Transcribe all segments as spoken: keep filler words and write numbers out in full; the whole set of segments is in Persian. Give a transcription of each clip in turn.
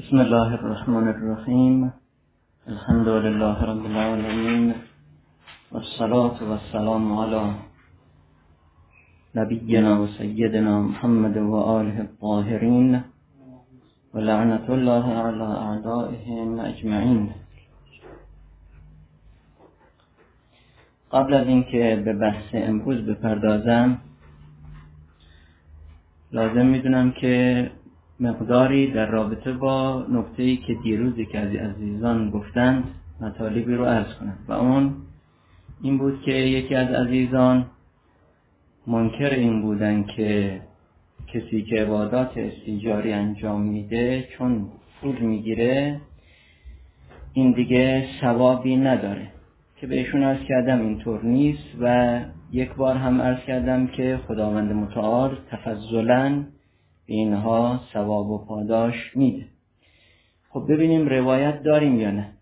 بسم الله الرحمن الرحیم. الحمد لله رب العالمین والصلاة والسلام علی نبینا و سیدنا محمد و آله الطاهرین و لعنت الله علی اعدائهم اجمعین. قبل از اینکه به بحث امروز بپردازم، لازم میدونم که مقداری در رابطه با نکته‌ای که دیروزی که از عزیزان گفتند مطالبی رو عرض کنم. و اون این بود که یکی از عزیزان منکر این بودن که کسی که عبادات استیجاری انجام میده چون پول میگیره این دیگه ثوابی نداره، که بهشون عرض کردم اینطور نیست و یک بار هم عرض کردم که خداوند متعال تفضلاً به اینها ثواب و پاداش میده. خب ببینیم روایت داریم یا نه.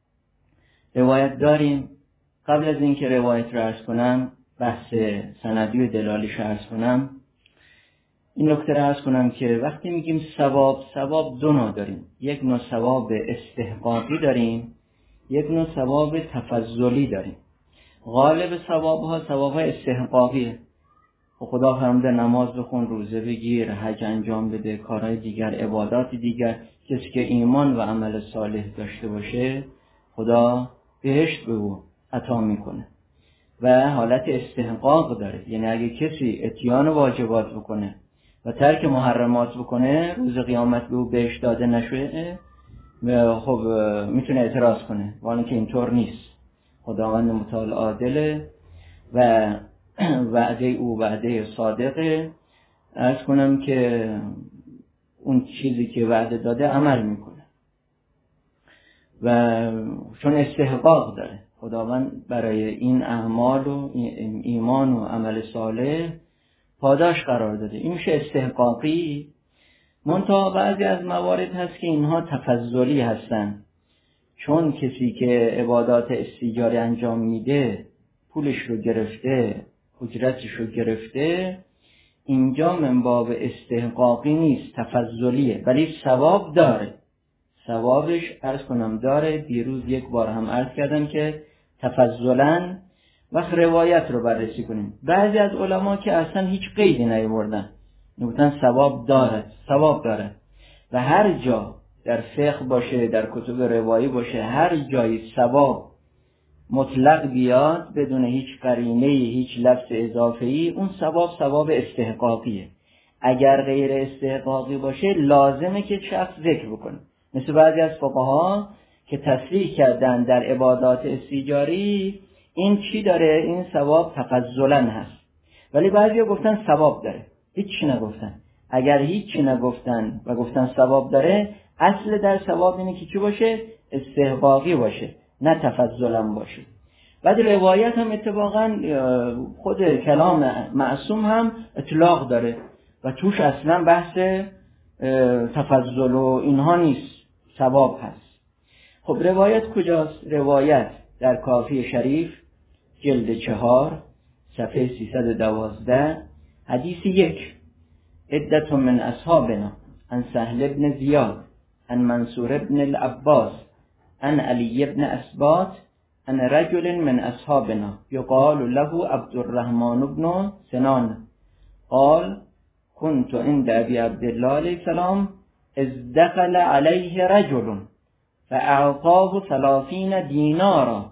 روایت داریم. قبل از اینکه روایت رو عرض کنم، بحث سندی و دلالیش رو عرض کنم، این نکته رو عرض کنم که وقتی میگیم ثواب، ثواب دو نوع داریم. یک نوع ثواب استحقاقی داریم، یک نوع ثواب تفضلی داریم. غالب ثواب ها ثواب های استحقاقیه. خدا فرموده نماز بخون، روزه بگیر، حج انجام بده، کارهای دیگر، عبادات دیگر. کسی که ایمان و عمل صالح داشته باشه خدا بهشت به او عطا میکنه و حالت استحقاق داره. یعنی اگه کسی اتیان واجبات بکنه و ترک محرمات بکنه، روز قیامت به او بهشت داده نشه، خب میتونه اعتراض کنه، ولی که اینطور نیست. خداوند متعال عادله و وعده او وعده صادقه. عرض کنم که اون چیزی که وعده داده عمل میکنه و چون استحقاق داره. خداوند برای این اعمال و ایمان و عمل صالح پاداش قرار داده. این میشه استحقاقی. منتها بعضی از موارد هست که اینها تفضلی هستن، چون کسی که عبادات استیجاری انجام میده پولش رو گرفته، اجرتش رو گرفته، اینجا من باب استحقاقی نیست، تفضلیه، ولی ثواب داره. ثوابش عرض کنم داره. دیروز یک بار هم عرض کردم که تفضلاً وقت روایت رو بررسی کنیم. بعضی از علما که اصلا هیچ قیدی نیاوردن، گفتن ثواب داره، ثواب داره. و هر جا در فقه باشه، در کتب روایی باشه، هر جایی ثواب مطلق بیاد بدون هیچ قرینه، هیچ لفظ اضافه‌ای، اون ثواب ثواب استحقاقیه. اگر غیر استحقاقی باشه لازمه که شخص ذکر بکنه. مثل بعضی از فقها که تصریح کردن در عبادات استیجاری این چی داره؟ این ثواب تفضلاً هست. ولی بعضیا گفتن ثواب داره، هیچ نگفتن. اگر هیچ نگفتن و گفتن ثواب داره، اصل در ثواب اینه که چی باشه؟ استحقاقی باشه، نه تفضلاً باشه. بعد روایت هم اتفاقاً خود کلام معصوم هم اطلاق داره و توش اصلا بحث تفضل و اینها نیست، ثواب هست. خب روایت کجاست؟ روایت در کافی شریف جلد چهار صفحه سیصد و دوازده حدیث یک: عدة من اصحابنا عن سهل بن زیاد عن منصور بن العباس عن علی بن اسباط عن رجل من اصحابنا يقال له عبد الرحمن بن سنان قال كنت عند ابي عبد الله عليه السلام اذ دخل عليه رجل فاعطاه ثلاثين دينارا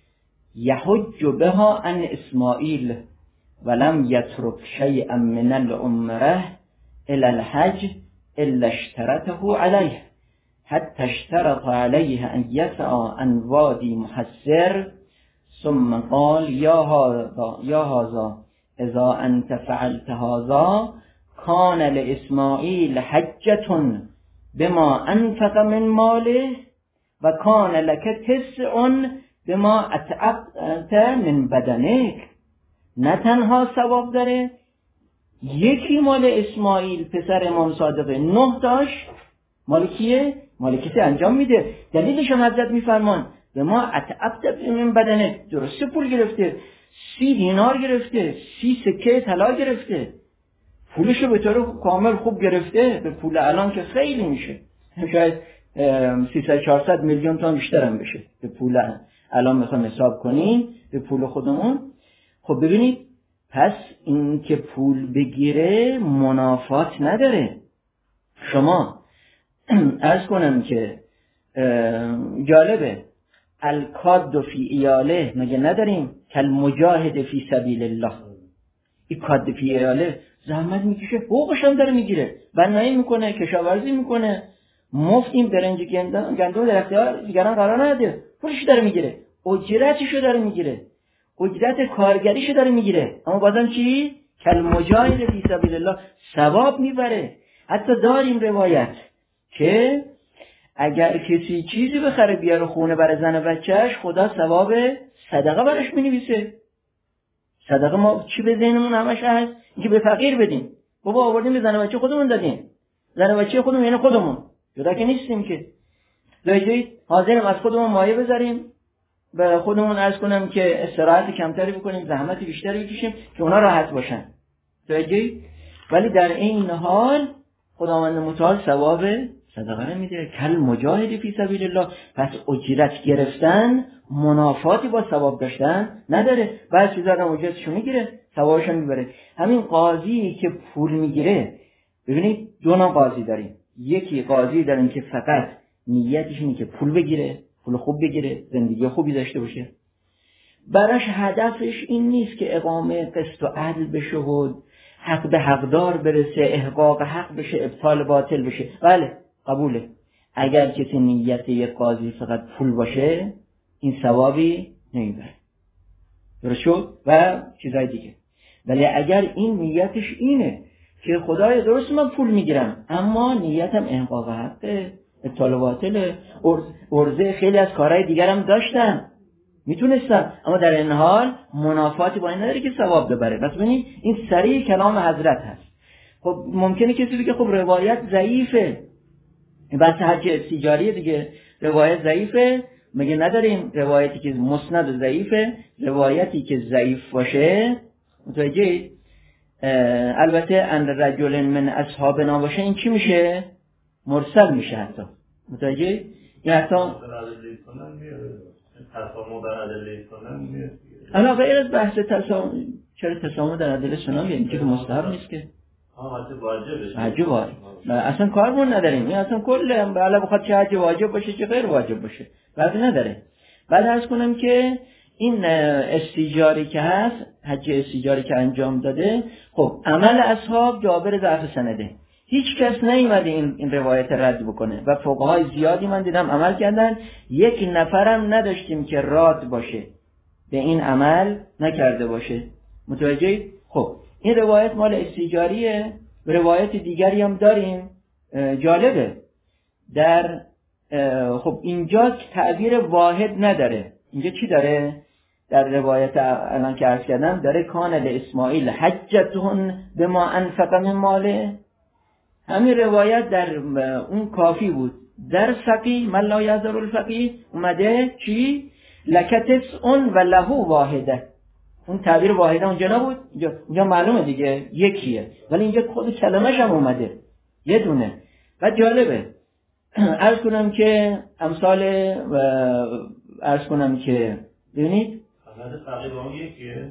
يحج بها عن اسماعيل ولم يترك شيئا من العمره الى الحج الا اشترطه عليه حتى اشترط عليه أن يسعى عن وادي محسر ثم قال يا هذا يا هذا إذا أنت فعلت هذا كان لإسماعيل حجة بما أنفق من ماله وكان لك تسع بما أتعبت من بدنك. نه تنها ثواب داره، یکی مال اسماعیل پسر امام صادقه، نه تاش مال کیه؟ مال کسی انجام میده. دلیلش هم حضرت میفرمان به ما اتعبت من بدنه، درسته پول گرفته، سی دینار گرفته، سی سکه طلا گرفته، پولشو به طور کامل خوب گرفته، به پول الان که خیلی میشه، شاید سیصد چهارصد میلیون تومان بیشتر هم بشه به پول الان میخوام حساب کنیم به پول خودمون. خب ببینید پس این که پول بگیره منافات نداره. شما عرض کنم که جالبه الکاد فی ایاله مگه نداریم کل مجاهد فی سبیل الله. این کاد فی ایاله زحمت میکشه حقوقش هم داره میگیره، بنایی میکنه، کشاورزی میکنه، مفت این برنج گندم در اختیار دیگران قرار نده، پولش داره میگیره، اجرتشو داره میگیره، اجرت کارگریشو داره میگیره، اما بازم چی؟ کل مجاهد فی سبیل الله ثواب میبره. حتی داریم روایت که اگر کسی چیزی بخره بیاره خونه برای زن و بچهش خدا ثواب صدقه براش مینویسه. صدقه ما چی به ذهنمون همش هست؟ اینکه به فقیر بدیم. بابا آوردیم به زن و بچه خودمون دادیم. زن و بچه خودمون یعنی خودمون. جدا که نیستیم که. دایجی حاضریم از خودمون مایه بذاریم به خودمون عرض کنم که استراحت کمتری بکنیم، زحمت بیشتری بکشیم که اونا راحت باشن. دایجی ولی در این حال خداوند متعال ثواب صدقه رو میده. کل مجاهد فی سبیل الله. پس اجرت گرفتن منافاتی با ثواب داشتن نداره. بعضی چیزا رو اجرتشو میگیره، ثوابش هم میبره. همین قاضی که پول میگیره، ببینید دو نوع قاضی داریم. یکی قاضی داریم که فقط نیتش اینه که پول بگیره، پول خوب بگیره، زندگی خوبی داشته باشه، براش هدفش این نیست که اقامه قسط و عدل بشه و حق به حقدار برسه، احقاق حق بشه، ابطال باطل بشه. بله قبوله. اگر کسی نیت یک قاضی فقط پول باشه این ثوابی نمیبره، درست شد؟ و چیزای دیگه. ولی اگر این نیتش اینه که خدای درست من پول میگیرم اما نیتم احقاق حقه، ابطال باطله، ارزه خیلی از کارهای دیگرم داشتم میتونستم اما در این حال منافاتی با این نداره که ثواب ببره. پس ببینید این صریح کلام حضرت هست. خب ممکنه کسی بگه خب روایت ضعیفه، بس حج استیجاری دیگه روایت ضعیفه، مگه نداریم روایتی که مسند ضعیفه؟ روایتی که ضعیف باشه متوجه البته ان رجل من اصحابنا باشه این چی میشه؟ مرسل میشه. حتی متوجه یا حتی تسامح در ادله سنن میاد. اما غیر از بحث تسامح، چرا تسامح در ادله سنن یعنی که مستحب نیست که؟ ها حج واجبه. حج واجب. اصلا کارمون نداریم. این اصلا کل بالا بخواد چه حج واجب باشه چه غیر واجب باشه. فرقی نداره. بعد عرض کنم که این استیجاری که هست، حج استیجاری که انجام داده، خب عمل اصحاب جابر ضعف سنده. هیچ کس نیومده این این روایت رد بکنه و فقهای زیادی من دیدم عمل کردن، یک نفرم نداشتیم که راد باشه به این عمل نکرده باشه. متوجه؟ خب این روایت مال استیجاریه. روایت دیگری هم داریم جالبه. در خب اینجا تعبیر واحد نداره. اینجا چی داره؟ در روایت الان که عرض کردم داره کان لاسماعیل حجتون بما انفق من ماله. همین روایت در اون کافی بود. در سقی من لا یذر الفقی اومده چی؟ لکتس اون و لهو واحده. اون تعبیر واحده اونجا نبود. اینجا, اینجا معلومه دیگه یکیه، ولی اینجا خود کلمش هم اومده یه دونه. و جالبه عرض کنم که امثال و عرض کنم که ببینید فقیه با اون یکیه.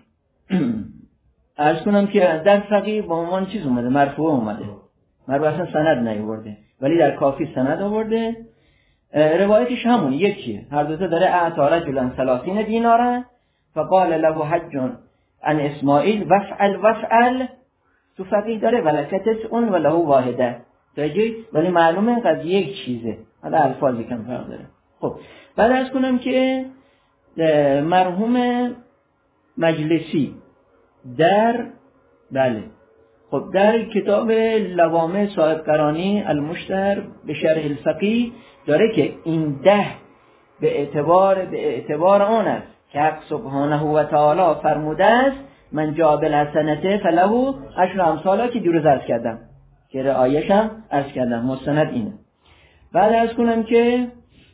عرض کنم که در فقیه با عنوان چیز اومده، مرفوع اومده، مرفوع اصلا سند نیورده، ولی در کافی سند آورده. روایتش همون یکیه، هر دوتا داره اعطا رجلا ثلاثین دیناره فقال له حج عن اسماعیل وفعل وفعل. تو فقیه داره ولکتس اون و له واحده تاجی، ولی معلومه قضیه یک چیزه، حالا الفاظی کم فرق داره. خب بعد از کنم که مرحوم مجلسی در بله خب در کتاب لوامع صاحب قرانی المشتهر به شرح الفقیه داره که این ده به اعتبار به اعتبار اون است که حق سبحانه و تعالی فرموده است من جاء بالحسنة فله عشر امثالها که دیروز عرض کردم که رعایش هم عرض کردم مستند اینه. بعد عرض کنم که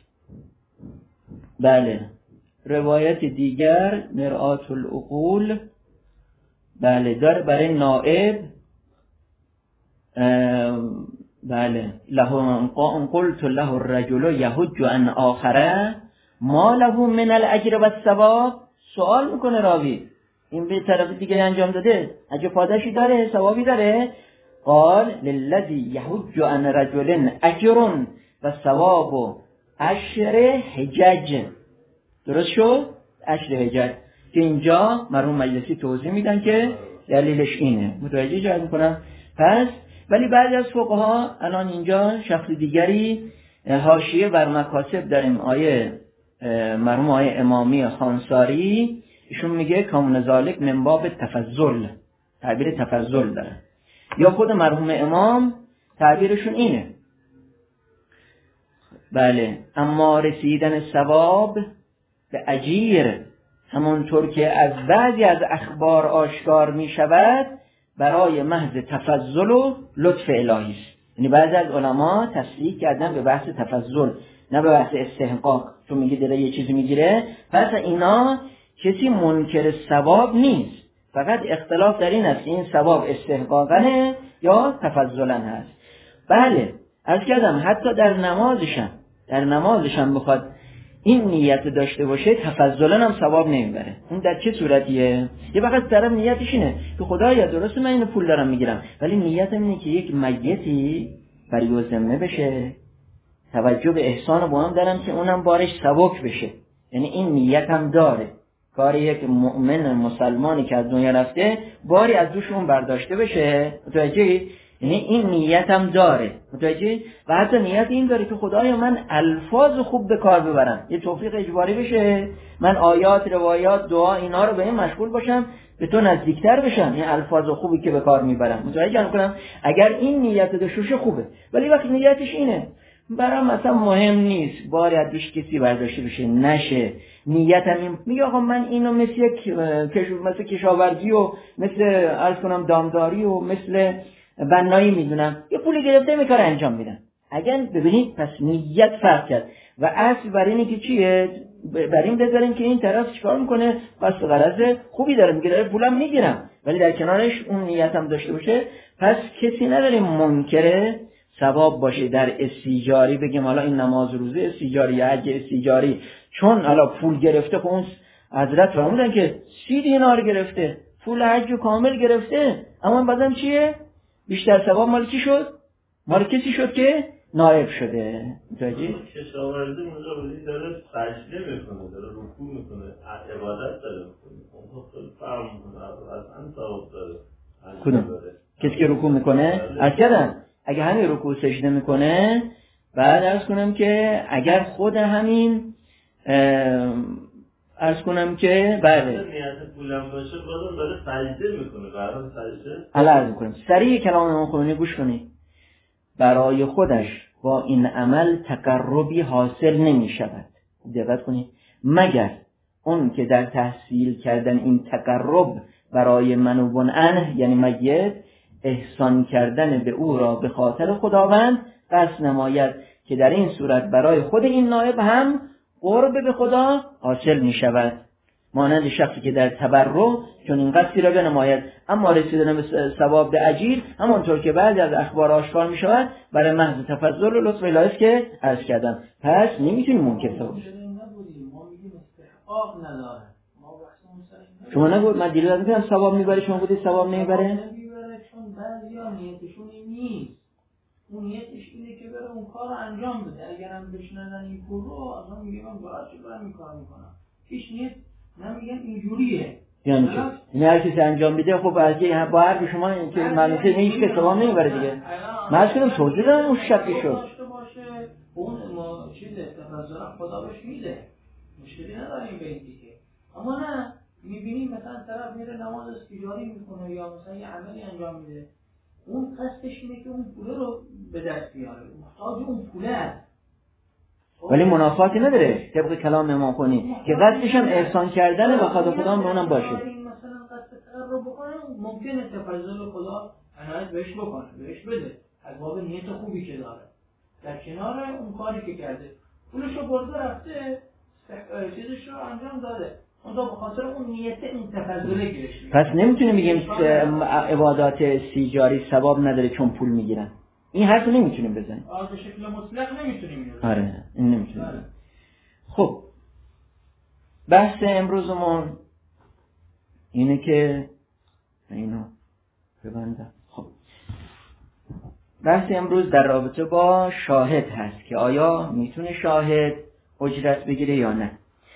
بله روایت دیگر مرآت العقول بله داره برای نائب بله له قلت له الرجل یحج عن آخره ما له من الاجر و الثواب. سوال میکنه راوی این به طرف دیگه انجام داده اجر پاداشی داره ثوابی داره؟ قال للذی یحج عن رجل اجر و ثواب عشر حجج. درست شد؟ عشر حجج که اینجا مرحوم مجلسی توضیح میدن که دلیلش اینه. متوجه جا میکنم؟ پس ولی بعضی از فقها الان اینجا شخص دیگری حاشیه بر مکاسب داریم آیه مرحوم آیه امامی خانساری ایشون میگه کامون ذالک من باب تفضل، تعبیر تفضل داره، یا خود مرحوم امام تعبیرشون اینه بله اما رسیدن ثواب به اجیر همونطور که از بعضی از اخبار آشکار می شود برای محض تفضل و لطف الهی است. یعنی بعضی از علما تصریح کردن به بحث تفضل نه به بحث استحقاق، چون میگه داره یه چیزی میگیره پس اینا کسی منکر ثواب نیست، فقط اختلاف در این است این ثواب استحقاقنه یا تفضلن هست. بله عرض کردم حتی در نمازشم در نمازشم بخواد این نیت داشته باشه تفضلن هم ثواب نمیبره. اون در چه صورتیه؟ یه فقط طرف نیتش اینه که خدایا درسته من اینو پول دارم میگیرم ولی نیتم اینه که یک میتی برای و ذمه بشه، توجه به احسان با هم دارم که اونم بارش سبک بشه. یعنی این نیتم داره کار یک مؤمن مسلمانی که از دنیا رفته باری از دوش اون برداشته بشه. متوجهی؟ یعنی این نیتم داره. متوجهی؟ و حتی نیت این داره که خدایا من الفاظ خوب به کار ببرم، یه توفیق اجباری بشه من آیات روایات دعا اینا رو به این مشغول باشم به تو نزدیکتر بشم، این الفاظ خوبی که به کار میبرم. متوجه کنم اگر این نیت داشته خوبه، ولی وقتی نیتش اینه برام مثلا مهم نیست باری از دوش کسی برداشته بشه نشه، نیتم این میگه آقا من اینو مثل یک کشور مثل کشاورزی و مثل عرض کنم دامداری و مثل بنایی میدونم یه پولی گرفته می کار انجام میدن. اگر ببینید پس نیت فرق کرد و اصل بر اینه که چیه؟ بر این بذاریم که این طرف چیکار میکنه پس غرض خوبی داره میگه داره پولم میگیرم ولی در کنارش اون نیتم داشته باشه. پس کسی نداره منکره ثواب باشه در استیجاری بگیم حالا این نماز روزه استیجاری یا حج استیجاری چون حالا پول گرفته. خب اون حضرت فرمودن که سی دینار گرفته پول حج کامل گرفته اما بعدم چیه؟ بیشتر ثواب مال کی شد؟ مال کسی شد که نائب شده. متوجه؟ کشاورزی اونجا بودی داره سجده میکنه داره رکوع میکنه عبادت داره میکنه اونها خیلی فرق میکنه اصلا ثواب داره. کدوم؟ کسی که رکوع میکنه؟ از کردن اگه همین رکوع سجده میکنه بعد عرض کنم که اگر خود همین عرض کنم که بله نیت پولم باشه بازم داره سجده میکنه برای سجده حالا عرض میکنم سریع کلام امام خمینی گوش کنید. برای خودش با این عمل تقربی حاصل نمی شود، دقت کنید، مگر اون که در تحصیل کردن این تقرب برای منوبن عنه یعنی میت احسان کردن به او را به خاطر خداوند قصد نماید که در این صورت برای خود این نائب هم قرب به خدا حاصل می شود، مانند شخصی که در تبرع چون این قصدی را بنماید اما رسیدن به ثواب به اجیر همانطور که بعضی از اخبار آشکار می شود برای محض تفضل و لطف الهی است که عرض کردم. پس نمیتونیم منکر ثواب شما نگو من دیروز میگم ثواب میبره شما بودید ثواب نمیبره چون بعضیا نیتشون این نیست، اون نیتش اینه که بره اون کار رو انجام بده. اگرم بشنن این پول رو اصلا میگه من باید چه برم این کار میکنم هیچ نیت نمیگن اینجوریه. یعنی چه؟ این هر کسی انجام بده خب اگه با هر به شما که منوطه نیست که ثواب نمیبره دیگه. من از کنم توضیح دارم اون شکی شد اون ما چیزه تفضل خدا بهش میده مشکلی نداریم به این دیگه. اما نه میبینیم مثلا طرف میره نماز استیجاری میکنه یا مثلا یه عملی انجام میده اون قصدش اینه که اون پوله رو به دست بیاره محتاج اون پوله است ولی منافاتی نداره طبق کلام امام خمینی که قصدش هم احسان کردن به خدا خدا به اونم باشه. مثلا قصد تقرب بکنه ممکنه تفضل خدا عنایت بهش بکنه بهش بده از باب نیت خوبی که داره در کنار اون کاری که کرده پولش رو برده رفته چیزش رو انجام داده اون به خاطر اون نیت این تفضله گرش. پس نمیتونیم بگیم عبادات استیجاری ثواب نداره چون پول میگیرن. این حرف نمیتونیم بزنیم. به شکل مطلق نمیتونیم اینو بزنیم. آره این نمیتونیم بزنیم. خب بحث امروزمون اینه که اینو ببندم. خب بحث امروز در رابطه با شاهد هست که آیا میتونه شاهد اجرت بگیره یا نه.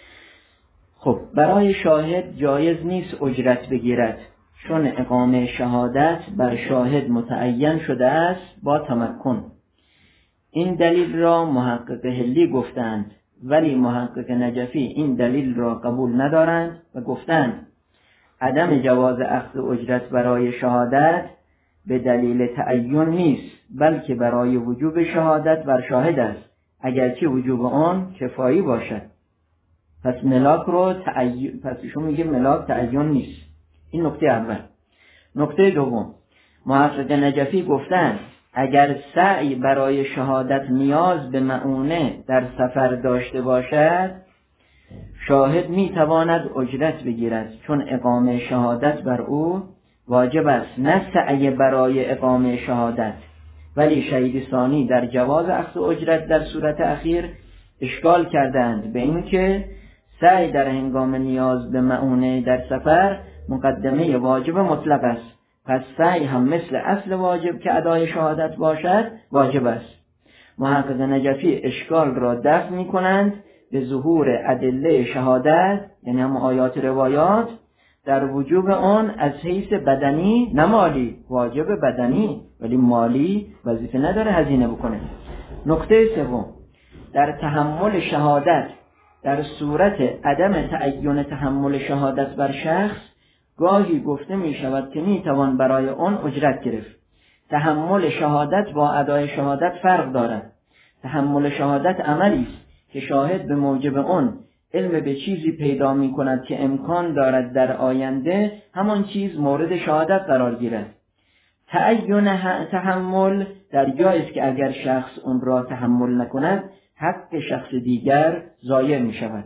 خب برای شاهد جایز نیست اجرت بگیرد، چون اقامه شهادت بر شاهد متعین شده است با تمکن. این دلیل را محقق حلی گفتند، ولی محقق نجفی این دلیل را قبول ندارند و گفتند عدم جواز اخذ اجرت برای شهادت به دلیل تعین نیست، بلکه برای وجوب شهادت بر شاهد است، اگرچه وجوب آن کفایی باشد. پس ملاک رو تعین، پس ایشون میگه ملاک تعین نیست. این نکته اول. نکته دوم، محقق نجفی گفتند اگر سعی برای شهادت نیاز به مؤونه در سفر داشته باشد، شاهد میتواند اجرت بگیرد، چون اقامه شهادت بر او واجب است، نه سعی برای اقامه شهادت. ولی شهید ثانی در جواز اخذ اجرت در صورت اخیر اشکال کردند به این که سعی در هنگام نیاز به مؤونه در سفر مقدمه واجب مطلق است، پس سعی هم مثل اصل واجب که ادای شهادت باشد واجب است. محقق نجفی اشکال را دفع می کنند به ظهور ادله شهادت، یعنی هم آیات روایات، در وجوب آن از حیث بدنی نه مالی، واجب بدنی ولی مالی وظیفه نداره هزینه بکنه. نکته سوم، در تحمل شهادت در صورت عدم تعین تحمل شهادت بر شخص گاهی گفته می شود که می توان برای آن اجرت گرفت. تحمل شهادت با ادای شهادت فرق دارد. تحمل شهادت عملی است که شاهد به موجب آن علم به چیزی پیدا می کند که امکان دارد در آینده همان چیز مورد شهادت قرار گیرد. تعین تحمل در جایی است که اگر شخص اون را تحمل نکند حق شخص دیگر ضایع می شود.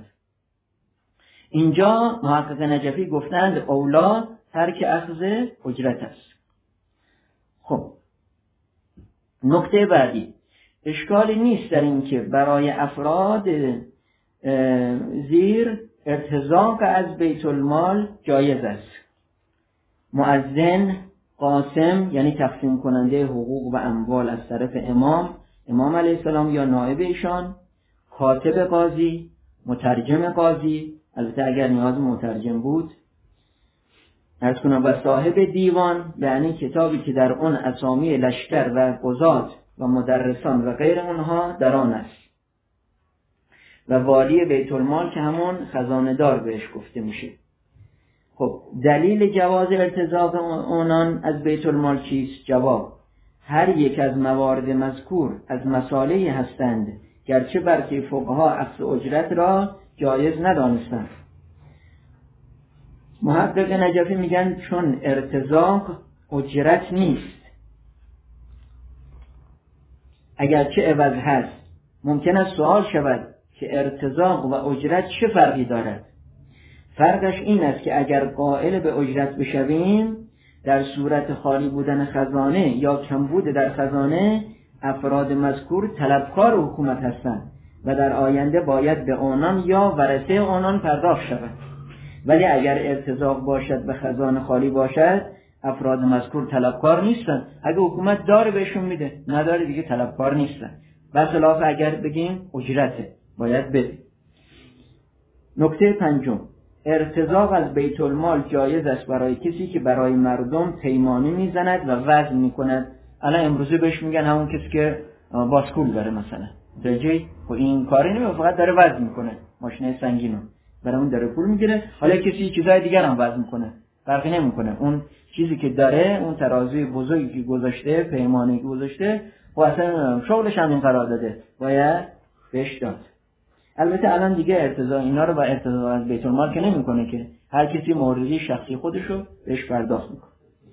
اینجا محقق نجفی گفتند اولا ترک اخذ اجرت است. خب نکته بعدی، اشکالی نیست در این که برای افراد زیر ارتزاق از بیت المال جایز است. مؤذن، قاسم یعنی تقسیم کننده حقوق و اموال از طرف امام امام علیه السلام یا نائب ایشان، کاتب قاضی، مترجم قاضی، البته اگر نیاز مترجم بود، عرض کنم، و صاحب دیوان، یعنی کتابی که در اون اسامی لشکر و قضات و مدرسان و غیر اونها در آن است، و والی بیت المال که همون خزانه دار بهش گفته میشه. خب دلیل جواز ارتزاق اونان از بیت المال چیست؟ جواب، هر یک از موارد مذکور از مصالحی هستند گرچه برخی فقها اخذ اجرت را جایز ندانستند. محقق نجفی میگن چون ارتزاق اجرت نیست، اگرچه عوض هست، ممکن است سوال شود که ارتزاق و اجرت چه فرقی دارد؟ فرقش این است که اگر قائل به اجرت بشویم، در صورت خالی بودن خزانه یا کمبود در خزانه افراد مذکور طلبکار حکومت هستند و در آینده باید به آنان یا ورثه آنان پرداخت شود. ولی اگر ارتزاق باشد و خزانه خالی باشد، افراد مذکور طلبکار نیستند. اگه حکومت داره بهشون میده، نداره دیگه طلبکار نیستن. بخلاف اگر بگیم اجرته باید بده. نکته پنجم، ارتزاق از بیت المال جایز است برای کسی که برای مردم پیمانه میزند و وزن میکند. الان امروزه بهش میگن همون کسی که باسکول داره مثلا، درجه و این کاری نمیکنه، فقط داره وزن میکنه، ماشین سنگینو برای اون داره پول میگیره. حالا کسی چیزای دیگر هم وزن میکنه، فرقی نمیکنه. اون چیزی که داره، اون ترازوی بزرگی که گذاشته، پیمانه‌ای که گذاشته، و اصلا شغلش هم این قرار داده، باید بهش داد. البته الان دیگه ارتزاق اینا رو با ارتزاق از بیت المال که نمیکنه، که هر کسی موردی شخصی خودشو بهش پرداخت میکنه.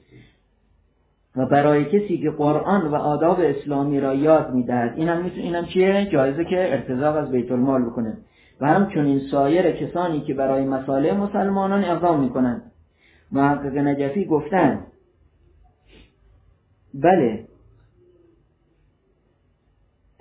و برای کسی که قرآن و آداب اسلامی را یاد میدهد، این هم میتونه، این هم چیه؟ جایزه که ارتزاق از بیت المال بکنه. و همچنین سایر کسانی که برای مصالح مسلمانان اقدام میکنند. محقق نجفی گفتند بله،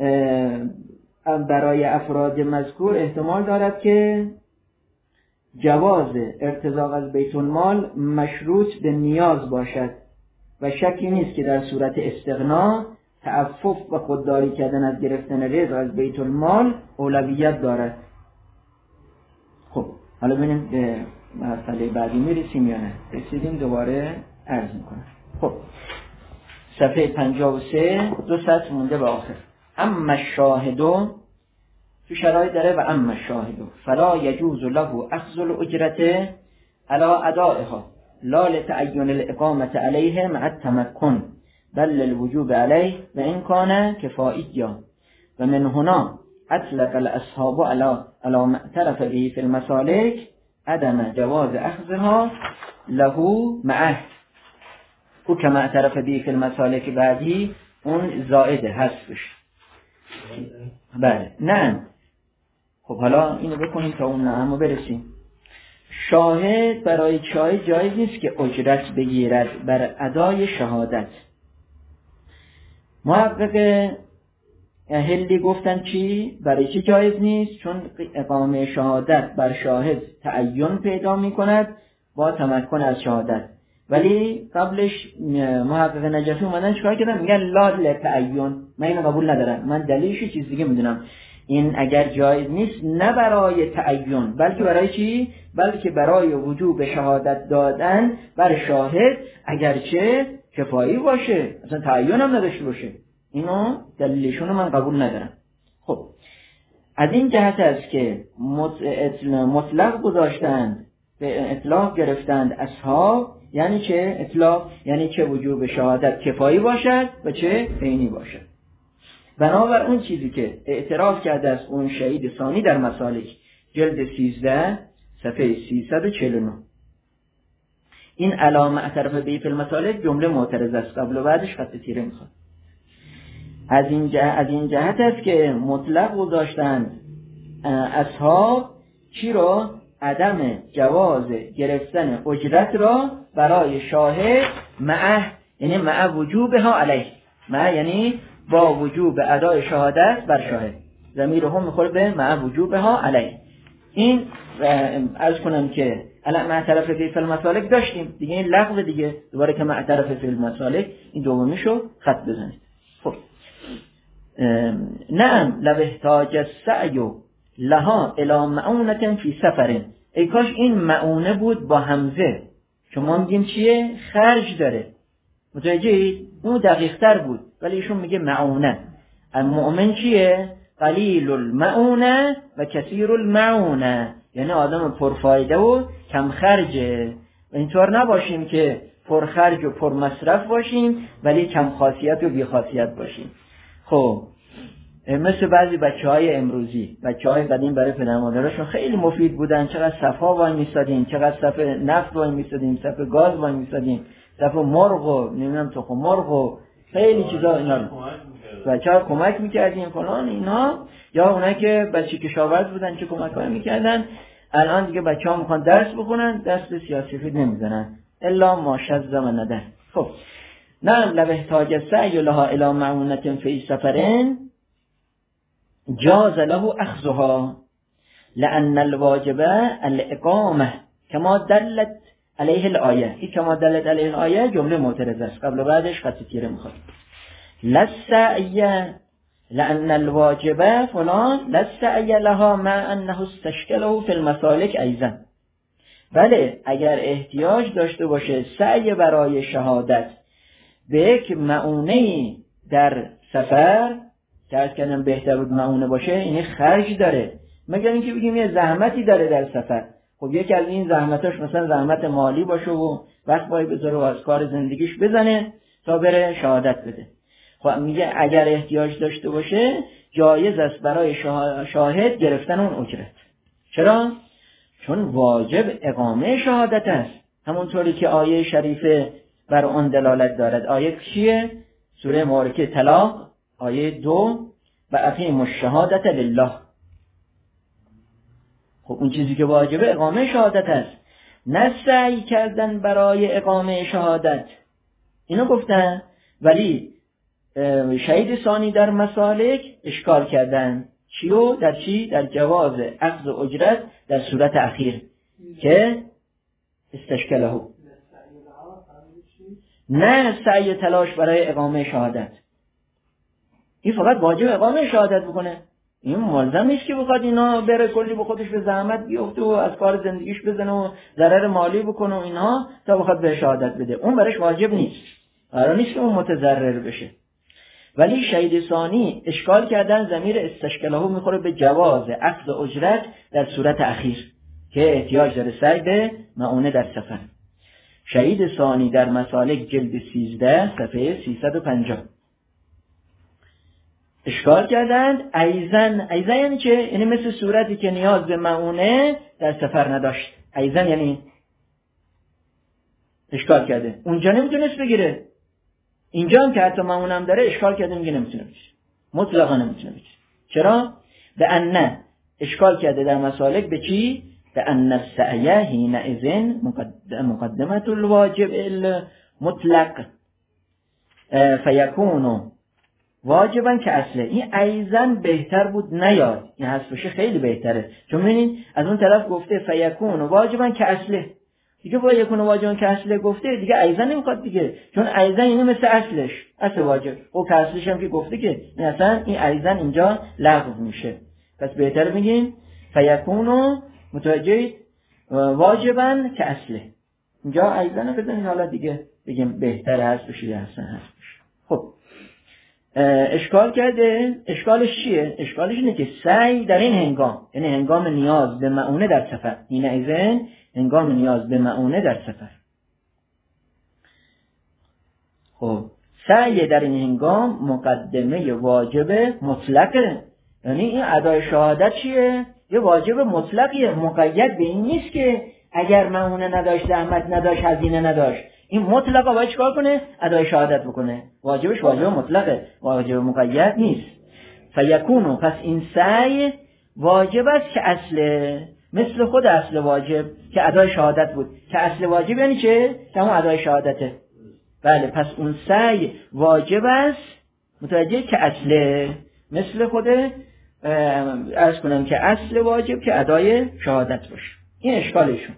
برای افراد مذکور احتمال دارد که جواز ارتزاق از بیت المال مشروط به نیاز باشد و شکی نیست که در صورت استغنا تعفف و خودداری کردن از گرفتن رزق از بیت المال اولویت دارد. خب حالا ببینیم به مسئله بعدی میرسیم یا نه. رسیدیم دوباره عرض میکنم. خب صفحه پنجاه و سه دو سطر مونده به آخر. اما شاهدو تو شرایط داره و اما شاهدو فلا یجوز له اخذ الاجرت علی ادائها لا لتعین الاقامه علیه مع التمکن بل الوجوب علیه و این کان کفائیا و من هنا اطلق الاصحاب علی علی ما اعترف به فی المسالک عدم جواز اخذها له معه او که ما اعترف به فی المسالک بعدی اون زائده حذفش. بله نه. خب حالا اینو بکنیم تا اون نهمو برسیم. شاهد برای شاهد جایز نیست که اجرت بگیرد بر ادای شهادت. محقق اهلی گفتن چی؟ برای چی جایز نیست؟ چون اقامه شهادت بر شاهد تعین پیدا می کند با تمکن از شهادت. ولی قبلش محقق نجفی اومدن چیکار کردن؟ میگن لا لتعین. من اینو قبول ندارم. من دلیلش چیز دیگه میدونم. این اگر جایز نیست نه برای تعین بلکه برای چی؟ بلکه برای وجوب شهادت دادن بر شاهد اگرچه کفایی باشه، اصلا تعین هم نداشته باشه. اینو دلیلشون من قبول ندارم. خب از این جهت است که مطلق گذاشتند به اطلاق گرفتند اصحاب. یعنی چه اطلاق؟ یعنی چه وجوب شهادت کفایی باشد و چه عینی باشد. بنابر اون چیزی که اعتراف کرده است اون شهید ثانی در مسالک جلد سیزده صفحه سیصد و چهل و نه. این علامه اعتراف به فی المسالک جمله معترض است، قبل و بعدش خط تیره میخواد. از این جهت از این جهت است که مطلق گذاشتند اصحاب چی را؟ عدم جواز گرفتن اجرت را برای شاهد مع یعنی مع وجوبها علیه. مع یعنی با وجوب ادای شهادت بر شاهد. ضمیر هم میخوره به مع وجوبها علیه. این عرض کنم که الان معترف فی المسالک داشتیم دیگه، این لغو دیگه دوباره که معترف فی المسالک این دومیشو خط بزنید. خب نعم لو احتاج السعی لها الی معونة فی سفر. ای کاش این معونه بود با همزه، چون ما میگیم چیه؟ خرج داره. متوجهید؟ اون دقیق تر بود ولی ایشون میگه معونه. المؤمن چیه؟ قلیل المعونه و کثیر المعونه، یعنی آدم پرفایده و کم خرجه. و اینطور نباشیم که پرخرج و پرمصرف باشیم ولی کم خاصیت و بی خاصیت باشیم. خب مثل بعضی بچه‌های امروزی، بچه‌های قدیم برای پدر مادرشون خیلی مفید بودن. چقدر صفا وای میسادیم، چقدر صف نفت وای میسادیم، صف گاز وای میسادیم، صف مرغ و نمیدونم تخم مرغ و خیلی چیزا اینا رو بچه‌ها کمک می‌کردیم فلان اینا. یا اونایی که بچه کشاورز بودن چه کمک‌هایی می‌کردن. الان دیگه بچه‌ها می‌خوان درس بخونن دست سیاه‌سفید نمی‌زنن الا ما شذ و ندر. خب نه لو احتاج السعی لها الی معونة فی سفر جاز له اخذها لان الواجب الاقامه کما دلت علیه الآیه. این کما دلت علیه الآیه جمله معترض است، قبل و بعدش خط تیره میخواد. للسعی لان الواجب فلان للسعی لها مع انه استشکله فی المسالک ایضا. بله اگر احتیاج داشته باشه سعی برای شهادت به یک معونه در سفر که از کنم بهتر بود معونه باشه، این خرج داره، مگر اینکه بگیم یه زحمتی داره در سفر. خب یکی از این زحمتاش مثلا زحمت مالی باشه و وقت باید بذاره و از کار زندگیش بزنه تا بره شهادت بده. خب میگه اگر احتیاج داشته باشه جایز است برای شاهد گرفتن اون اجرت. چرا؟ چون واجب اقامه شهادت است، همونطوری که آیه شریفه بر آن دلالت دارد. آیه چیه؟ سوره مبارکه طلاق آیه دو و اقیموا الشهادة لله. خب اون چیزی که واجبه اقامه شهادت است، نه سعی کردن برای اقامه شهادت. اینو گفتن. ولی شهید ثانی در مسالک اشکال کردن چیو در چی؟ در جواز اخذ اجرت در صورت اخیر که استشکله، نه سعی تلاش برای اقامه شهادت. این فقط واجب اقامه شهادت بکنه، این ملزم نیست که بخواد اینا بره کلی به خودش به زحمت بیفته و از کار زندگیش بزنه و ضرر مالی بکنه و اینها تا بخواد به شهادت بده، اون برش واجب نیست، قرار نیست که اون متضرر بشه. ولی شهید ثانی اشکال کردن ضمیر استشکله میخوره به جواز اخذ اجرت در صورت اخیر که احتیاج داره سعی به معونه در سفر. شهید ثانی در مسالک جلد سیزده صفحه سیصد و پنجاه اشکال کردند ایزن. ایزن یعنی چه؟ یعنی مثل صورتی که نیاز به معونه در سفر نداشت. ایزن یعنی اشکال کرده اونجا نمیتونست بگیره، اینجا هم که حتی معونم داره اشکال کرده میگه نمیتونه بگیره، مطلقا نمیتونه بگیره. چرا؟ به ان اشکال کرده در مسالک به چی؟ به ان السعی حینئذ مقدمه الواجب المطلق فیکون واجبا که اصله. این ایزن بهتر بود نیاد، این حذفش خیلی بهتره، چون ببینید از اون طرف گفته فیکون واجبا که اصله، دیگه با یکون واجبا که اصله گفته دیگه ایزن نمیخواد دیگه، چون ایزن اینه مثل اصلش، اصل واجب او که اصلش هم که گفته که این اصلا این ایزن اینجا لغو میشه. پس بهتر میگیم فیکون متوجه واجبا که اصله، اینجا ایزن رو بزنید، حالا دیگه بگیم بهتر هست بشه یا اصلا هست بشه. خب اشکال کرده، اشکالش چیه؟ اشکالش اینه که سعی در این هنگام، یعنی هنگام نیاز به معونه در سفر، این ایزن هنگام نیاز به معونه در سفر. خب سعی در این هنگام مقدمه واجب مطلقه، یعنی این ادای شهادت چیه؟ یه واجب مطلقیه، مقید به این نیست که اگر معونه نداشت، زحمت نداشت، هزینه نداشت، این مطلقا باید چکار کنه؟ ادای شهادت بکنه، واجبش واجب مطلقه، واجب مقید نیست. فیکونو پس این سعی واجب است که اصله، مثل خود اصل واجب که ادای شهادت بود، که اصل واجب یعنی چه؟ که همون ادای شهادته. بله پس اون سعی واجب است، متوجه که اصله، مثل خود عرض کنم که اصل واجب که ادای شهادت باشه. این اشکالشون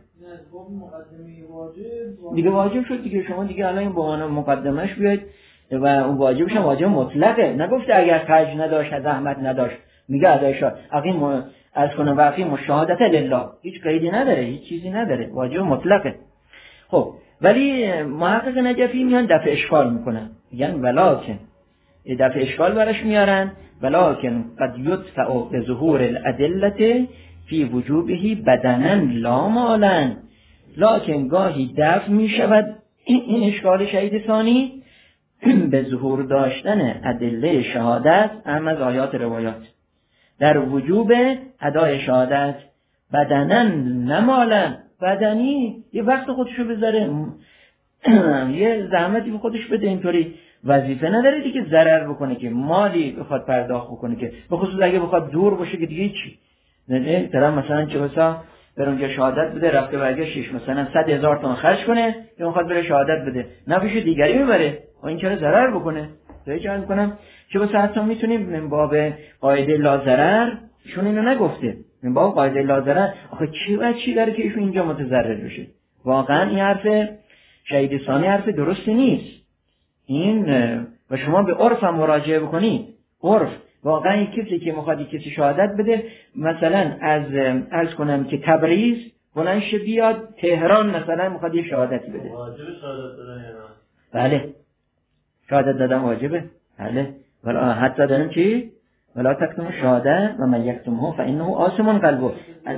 دیگه واجب شد دیگه، شما دیگه الان با اون مقدمش بیاید و اون واجبش هم واجب مطلقه، نگفته اگر خرج نداشت زحمت نداشت، میگه ادای شهادت اقیم از کنم واقعی مشاهدت لله، هیچ قیدی نداره، هیچ چیزی نداره، واجب مطلقه. خب ولی محقق نجفی میان دفع اشکال میکنن، میگن ولکن دفع اشکال برش میارن، ولکن قد یدفع به ظهور الادله فی وجوبه بدنا لا مالا، لکن گاهی دفع می شود این اشکال شهید ثانی به ظهور داشتن ادله شهادت هم از آیات روایات در وجوب ادای شهادت بدنا نمالا، بدنی یه وقت خودشو بذاره یه زحمتی به خودش بده، اینطوری وظیفه نداره دیگه ضرر بکنه که مالی بخواد پرداخت بکنه، که به خصوص اگه بخواد دور باشه که دیگه چی نه طرف مثلا چه بسا بر اونجا شهادت بده، رفته برگشتش مثلا صد هزار تومان خرج کنه یا میخواد بره شهادت بده، نفعش دیگری میبره و این چرا ضرر بکنه. تو چه میکنم چه بسا حتی میتونیم من باب قاعده لا ضرر، ایشون اینو نگفته، من باب قاعده لا ضرر آخه چی و چی داره که ایشون اینجا متضرر بشه. واقعا این حرف شهید ثانی حرف درستی نیست. این و شما به عرف هم مراجعه بکنید، عرف واقعا کسی که میخواد کسی شهادت بده، مثلا از عرض کنم که تبریز بلند شه بیاد تهران مثلا میخواد یه شهادت بده، واجب شهادت دادن یا نه؟ بله شهادت دادن واجبه، بله ولی حتی داریم چی؟ ولا تکتموا شهادت و من یکتمها فانه آثم قلبه.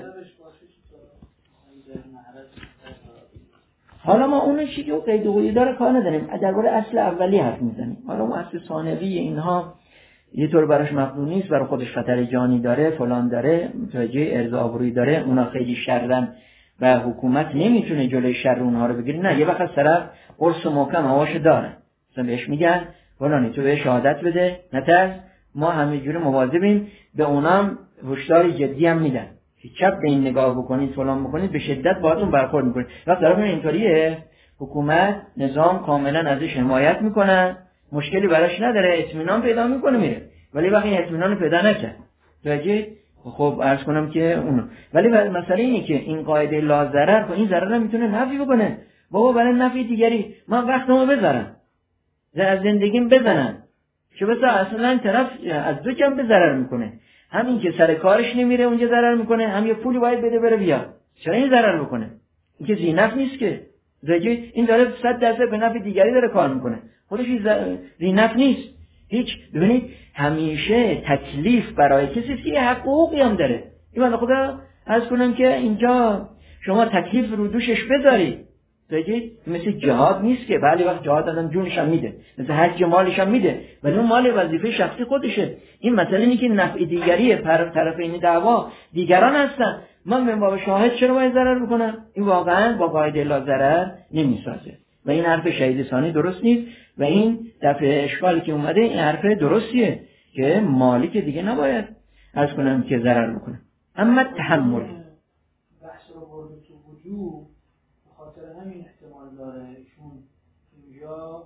حالا ما اون چیزی که قید و قیود داره کار نداریم، درباره اصل اولی حرف میزنیم. حالا اون اصل ثانوی اینها یه طور براش مقبول نیست، برای خودش خطر جانی داره، فلان داره، متوجه ارض آبرویی داره، اونا خیلی شرن و حکومت نمیتونه جلوی شر اونها رو بگیره. نه، یه وقت طرف قرص محکم هواش داره، مثلا بهش میگن فلانی تو به شهادت بده نترس، ما همه جوری مواظبیم، به اونام هشدار جدی هم میدن که چپ به این نگاه بکنید فلان بکنید به شدت باهاتون برخورد میکنید. وقتی طرف اینطوریه حکومت نظام کاملا ازش حمایت میکنن، مشکلی براش نداره، اطمینان پیدا میکنه میره. ولی وقتی اطمینان پیدا نکرد توجه، خب عرض کنم که اونو، ولی مسئله اینه که این قاعده لا ضرر، خب این ضرر نمیتونه نفی بکنه. بابا برای نفی دیگری من وقتمو بذارم، از زندگیم بزنم، که بس اصلا طرف از دو جنبه ضرر میکنه. همین که سر کارش نمیره اونجا ضرر میکنه، هم یه پولی باید بده بره بیا. چرا این ضرر بکنه؟ این که زینف نیست که. زجی این داره صد درصد به نفع دیگری داره کار میکنه، خودش زینف نیست. هیچ ببینید همیشه تکلیف برای کسی که حقوقی هم داره. این من خدا عرض کنم که اینجا شما تکلیف رو دوشش بذارید. زجی مثل جهاد نیست که بله وقت جهاد آدم جونش هم میده، مثل حج مالش هم میده، ولی اون مال وظیفه شخصی خودشه. این مثلا اینه که نفع دیگری پر طرف این دعوا دیگران هستن، من به باب شاهد چرا باید ضرر بکنم؟ این واقعا با قاعده لا ضرر نمیسازه و این حرف شهید ثانی درست نیست و این دفعه اشکالی که اومده این حرف درستیه که مالک دیگه نباید عرض کنم که ضرر بکنه. اما تحمل بحث رو برده تو وجود به خاطر همین احتمال داره چون اینجا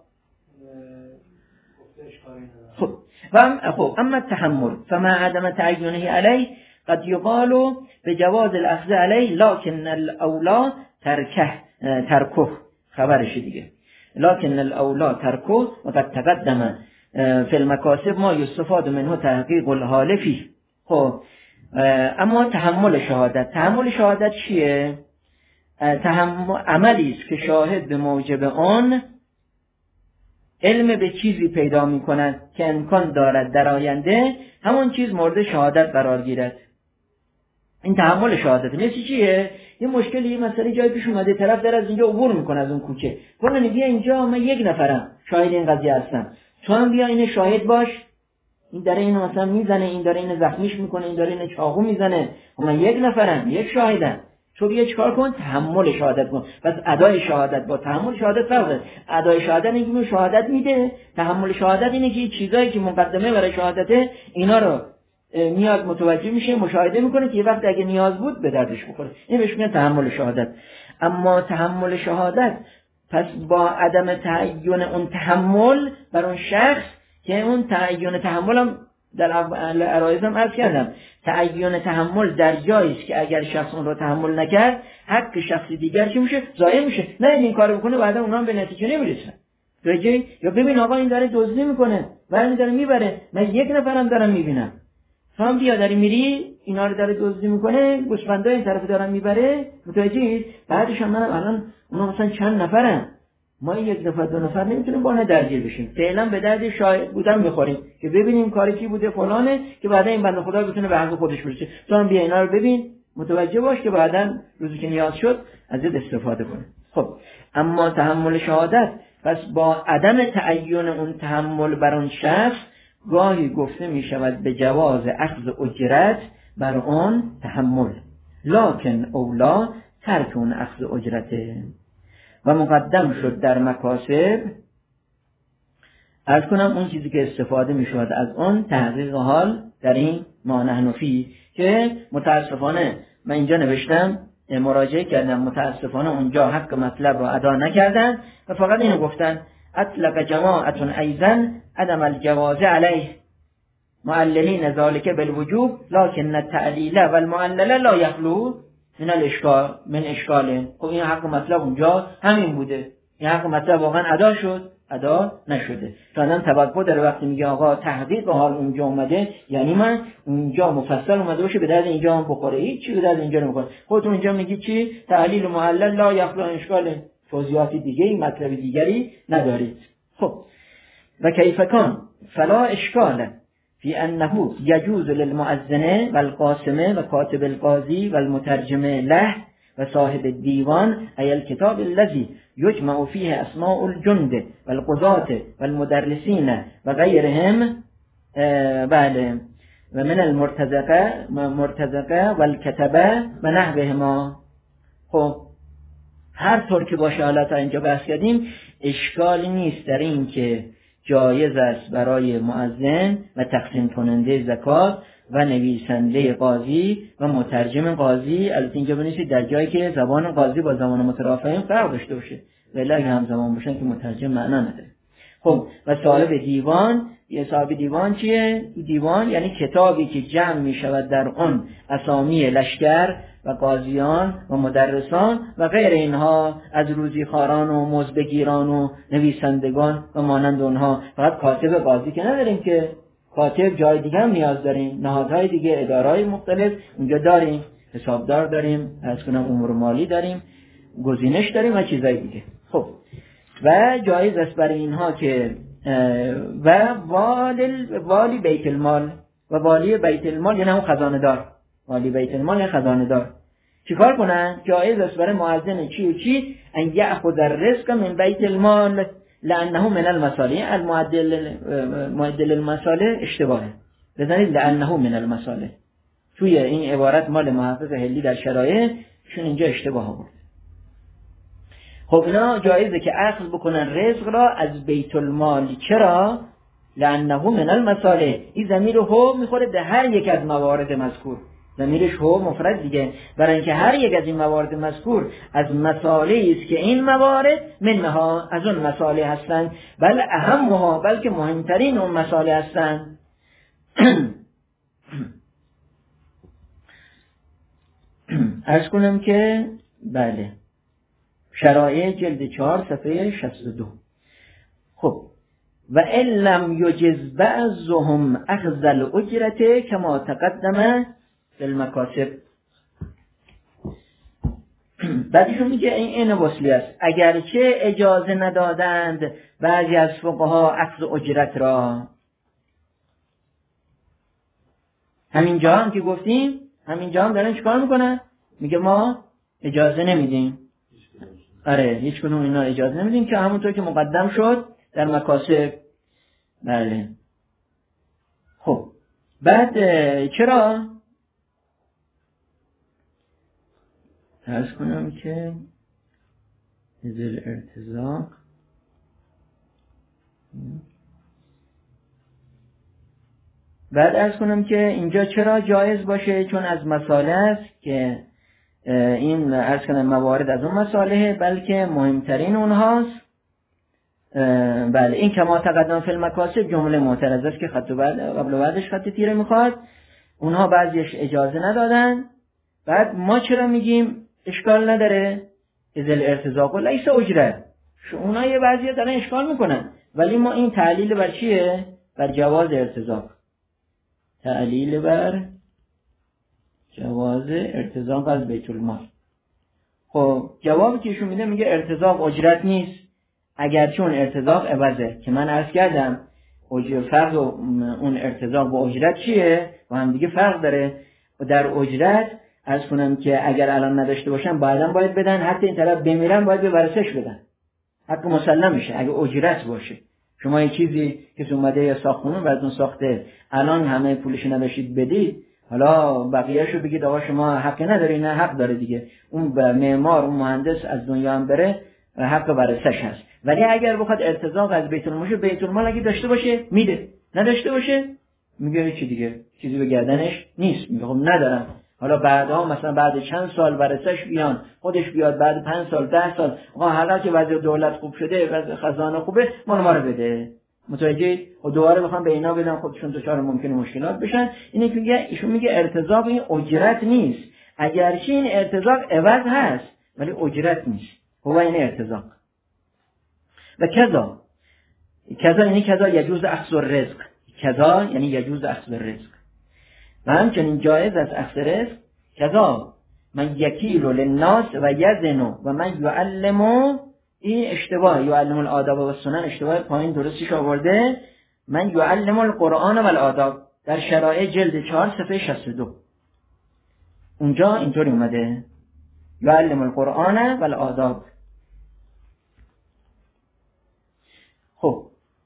گفته اشکالی نداره. خب و ام خب اما التحمل فما عدم تعینه علیه قد یقال بجواز الاخذ علیه لكن الاولا ترکه ترکه خبرش دیگه لكن الاولا ترکه و قد تقدم فی المکاسب ما یستفاد منه تحقیق الحال فیه. خب اما تحمل شهادت، تحمل شهادت چیه؟ تحمل عملی است که شاهد به موجب آن علم به چیزی پیدا می کند که امکان دارد در آینده همون چیز مورد شهادت قرار گیرد. این تحمل شهادت مثل چیه؟ یه مشکلی یه مسئله جای پیش اومده، طرف در از اینجا عبور میکنه از اون کوچه، گفتن بیا اینجا من یک نفرم شاهد این قضیه هستم، تو هم بیا اینو شاهد باش، این داره اینو مثلا میزنه، این داره اینو زخمیش میکنه، این داره اینو چاقو میزنه، من یک نفرم یک شاهدم، تو بیا چیکار کن؟ تحمل شهادت کن. پس ادای شهادت با تحمل شهادت فرق داره. ادای شهادت اینه که شهادت میده، تحمل شهادت اینه که چیزایی که مقدمه برای شهادته اینا رو میاد متوجه میشه، مشاهده میکنه که یه وقت اگه نیاز بود به دردش بخوره. این بهش میگن تحمل شهادت. اما تحمل شهادت پس با عدم تعین اون تحمل بر اون شخص، که اون تعین تحمل هم در عرایض هم عرض کردم، تعین تحمل در جایی است که اگر شخص اون رو تحمل نکرد حق شخصی دیگر چی میشه؟ ضایع میشه. نه این کارو بکنه بعدا اونها هم به نتیجه نمیرسن. درجه یا ببین آقا این داره دزدی میکنه و این داره میبره، من یک نفرم دارم میبینم، تو هم بیا داری میری اینا رو داره دزدی میکنه، گوسفندای این طرف دارن میبره، متوجهی؟ بعدش هم من الان اونا مثلا چند نفرن، ما یک نفر دو نفر نمیتونیم با نه درگیر بشیم، فعلا به درد شاهد بودن میخوریم که ببینیم کاری کی بوده فلانه که بعدا این بنده خدا بتونه به حق خودش برسه. تو هم بیا اینا رو ببین، متوجه باش که بعدا روزی که نیاز شد از این استفاده کنه. خب اما تحمل شهادت پس با عدم تعین اون تحمل بر اون شخص گاهی گفته می شود به جواز اخذ اجرت بر آن تحمل، لکن اولا ترک اون اخذ اجرته و مقدم شد در مکاسب. عرض کنم اون چیزی که استفاده می شود از آن تحقیق حال در این ما نحن فیه، که متاسفانه من اینجا نوشتم مراجعه کردم، متاسفانه اونجا حق مطلب رو ادا نکردن و فقط اینو گفتن اطلق جماعتون ایزن عدم الجواز علیه معللین ذالک بالوجوب لکن التعلیل و المعلل لا یخلو من الاشکال من اشکاله. خب این حق مطلب اونجا همین بوده، این حق مطلب واقعا ادا شد؟ ادا نشده. چون توقع داره وقتی میگه آقا تحقیق حال اونجا اومده، یعنی من اونجا مفصل اومده باشه به درد اینجا هم بخوره، هیچ چی به درد اینجا نمیخوره. خودتون اینجا میگی چی؟ تعلیل و معلل لا یخلو من اشکاله، توضیحات دیگه مطلب دیگری ندارید. خب و کیف کان فلا اشکال فی انه یجوز للمؤذن والقاسم و کاتب القاضی والمترجم له و صاحب الدیوان ای الكتاب الذي یجمع فیه اسماء الجند والقضاة والمدرسین و غیرهم بله و من المرتزقه مرتزقه والکتبه و نحوهما. خب هر طور که باشه حالا تا اینجا بحث کردیم اشکالی نیست در این که جایز است برای مؤذن و تقسیم کننده زکات و نویسنده قاضی و مترجم قاضی، البته اینجا بنویسید در جایی که زبان قاضی با زبان مترافعین فرق داشته باشه، ولی اگه همزمان باشن که مترجم معنا نداره. خب و صاحب دیوان، یه صاحب دیوان چیه؟ دیوان یعنی کتابی که جمع می شود در اون اسامی لشکر و قاضیان و مدرسان و غیر اینها از روزیخواران و مزدگیران و نویسندگان و مانند اونها. فقط کاتب قاضی که نداریم که، کاتب جای دیگه هم نیاز داریم، نهادهای دیگه، ادارهای مختلف اونجا داریم، حسابدار داریم، از کنم امور مالی داریم، گزینش داریم و چیزای دیگه. خب و جایز است برای اینها که و والی والی بیت المال، و والی بیت المال یعنی هم خزانه دار، والی بیت المال یعنی خزانه دار چیکار کنن؟ جایز است برای مؤذن چی و چی ان یأخذ الرزق من بیت المال لانه من المصالح. المعدل معدل المصالح اشتباهه، بزنید لانه من المصالح. توی این عبارت مال محقق هلی در شرایع شون اینجا اشتباه آورد. خب اینا جایزه که اخذ بکنن رزق را از بیت المال. چرا؟ لانه من المصالح. این ضمیر هو میخوره به هر یک از موارد مذکور، ضمیرش هو مفرد دیگه، برای اینکه هر یک از این موارد مذکور از مصالحی است که این موارد منها از اون مصالح هستند، بل اهمها بلکه مهمترین اون مصالح هستند. عرض کنم که بله شرایع جلد چهار صفحه شصت و دو. خب و ان لم یجز بعضهم اخذ الاجرة کما تقدم فی المکاسب. بعدیشون میگه این این وصلی است، اگرچه اجازه ندادند بعضی از فقها اخذ اجرت را. همینجا هم که گفتیم، همینجا هم دارن چیکار میکنن؟ میگه ما اجازه نمیدیم. آره هیچ کدوم اینا اجازه نمیدیم، که همونطور که مقدم شد در مکاسب. بله خب بعد چرا؟ عرض کنم که ازل ارتزاق بعد عرض کنم که اینجا چرا جایز باشه؟ چون از مصالح است که این عرض کنم موارد از اون مصالحه، بلکه مهمترین اونهاست. بله این کما تقدم فی المکاسب جمله معترضه است که خط بعد قبل و بعدش خط تیره میخواد. اونها بعضیش اجازه ندادن، بعد ما چرا میگیم اشکال نداره؟ ازل ارتزاق و لیس اجره. اونها یه بعضی دارن اشکال میکنن، ولی ما این تعلیل بر چیه؟ بر جواز ارتزاق. تعلیل بر جواز ارتزاق از بیت المال. خب جوابی که ایشون میده میگه ارتزاق اجرت نیست، اگر چون ارتزاق عوضه، که من عرض کردم اجرت فرق اون ارتزاق با اجرت چیه؟ با هم دیگه فرق داره. و در اجرت عرض کنم که اگر الان نداشته باشن بعداً باید بدن، حتی این طرف بمیرن باید به ورثش بدن، حق مسلم میشه اگه اجرت باشه. شما یه چیزی که اومده یا ساختمون بعد اون ساخته الان همه پولش نداشتید بدید، حالا بقیه‌شو بگید آقا شما حق نداری. نه حق داره دیگه، اون معمار اون مهندس از دنیا هم بره حق ورثش هست. ولی اگر بخواد ارتزاق از بیت المال، بیت المال اگه داشته باشه میده، نداشته باشه میگه چی دیگه، چیزی به گردنش نیست، میگه خب ندارم. حالا بعدا مثلا بعد چند سال ورثش بیان، خودش بیاد بعد پنج سال ده سال، آقا حالا که وضع دولت خوب شده، وضع خزانه خوبه، ما ما رو بده. متوجه؟ و دوباره بخوام به اینا بدم خودشون دچار ممکنه مشکلات بشن. اینه که میگه ایشون میگه ارتزاق این اجرت نیست، اگرچه این ارتزاق عوض هست ولی اجرت نیست، هو این ارتزاق. و کذا کذا یعنی کذا یجوز اخذ الرزق، کذا یعنی یجوز اخذ الرزق. و همچنین جایز است اخذ رزق. کذا من یکیل للناس و یزنو و من یعلمو، این اشتباه، یعلم الآداب و سنن اشتباه، پایین درستش آورده من یعلم القرآن و الآداب در شرایع جلد چهار صفحه شصت و دو. اونجا اینطوری اومده یعلم القرآن و الآداب. خب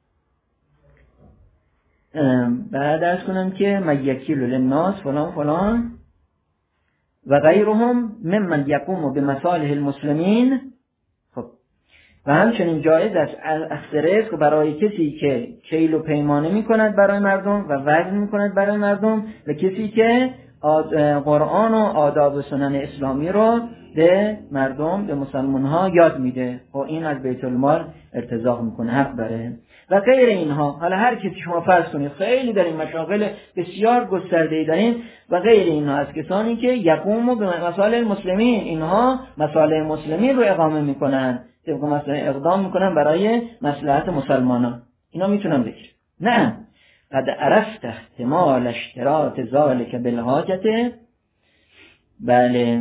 بعد از کنم که من یکیل للناس فلان فلان و غیرهم ممن یقوم بمصالح المسلمین. خب و همچنین جایز است اخذ رزق برای کسی که کیل و پیمانه می کند برای مردم و وزن می کند برای مردم، و کسی که قرآن و آداب و سنن اسلامی رو به مردم، به مسلمان ها یاد میده و این از بیت المال ارتزاق میکنه، حق داره. و غیر اینها. حالا هر کسی شما فرض کنید خیلی در این مشاغل بسیار گسترده‌ای دارین و غیر اینها از کسانی که یقومو به مصالح المسلمین، اینها مصالح مسلمین رو اقامه میکنن، طبق مصالح اقدام میکنن برای مصلحت مسلمانان. اینا میتونن بگیر. نه قد عرفت احتمال اشتراط ذالک بالحاجت، بله،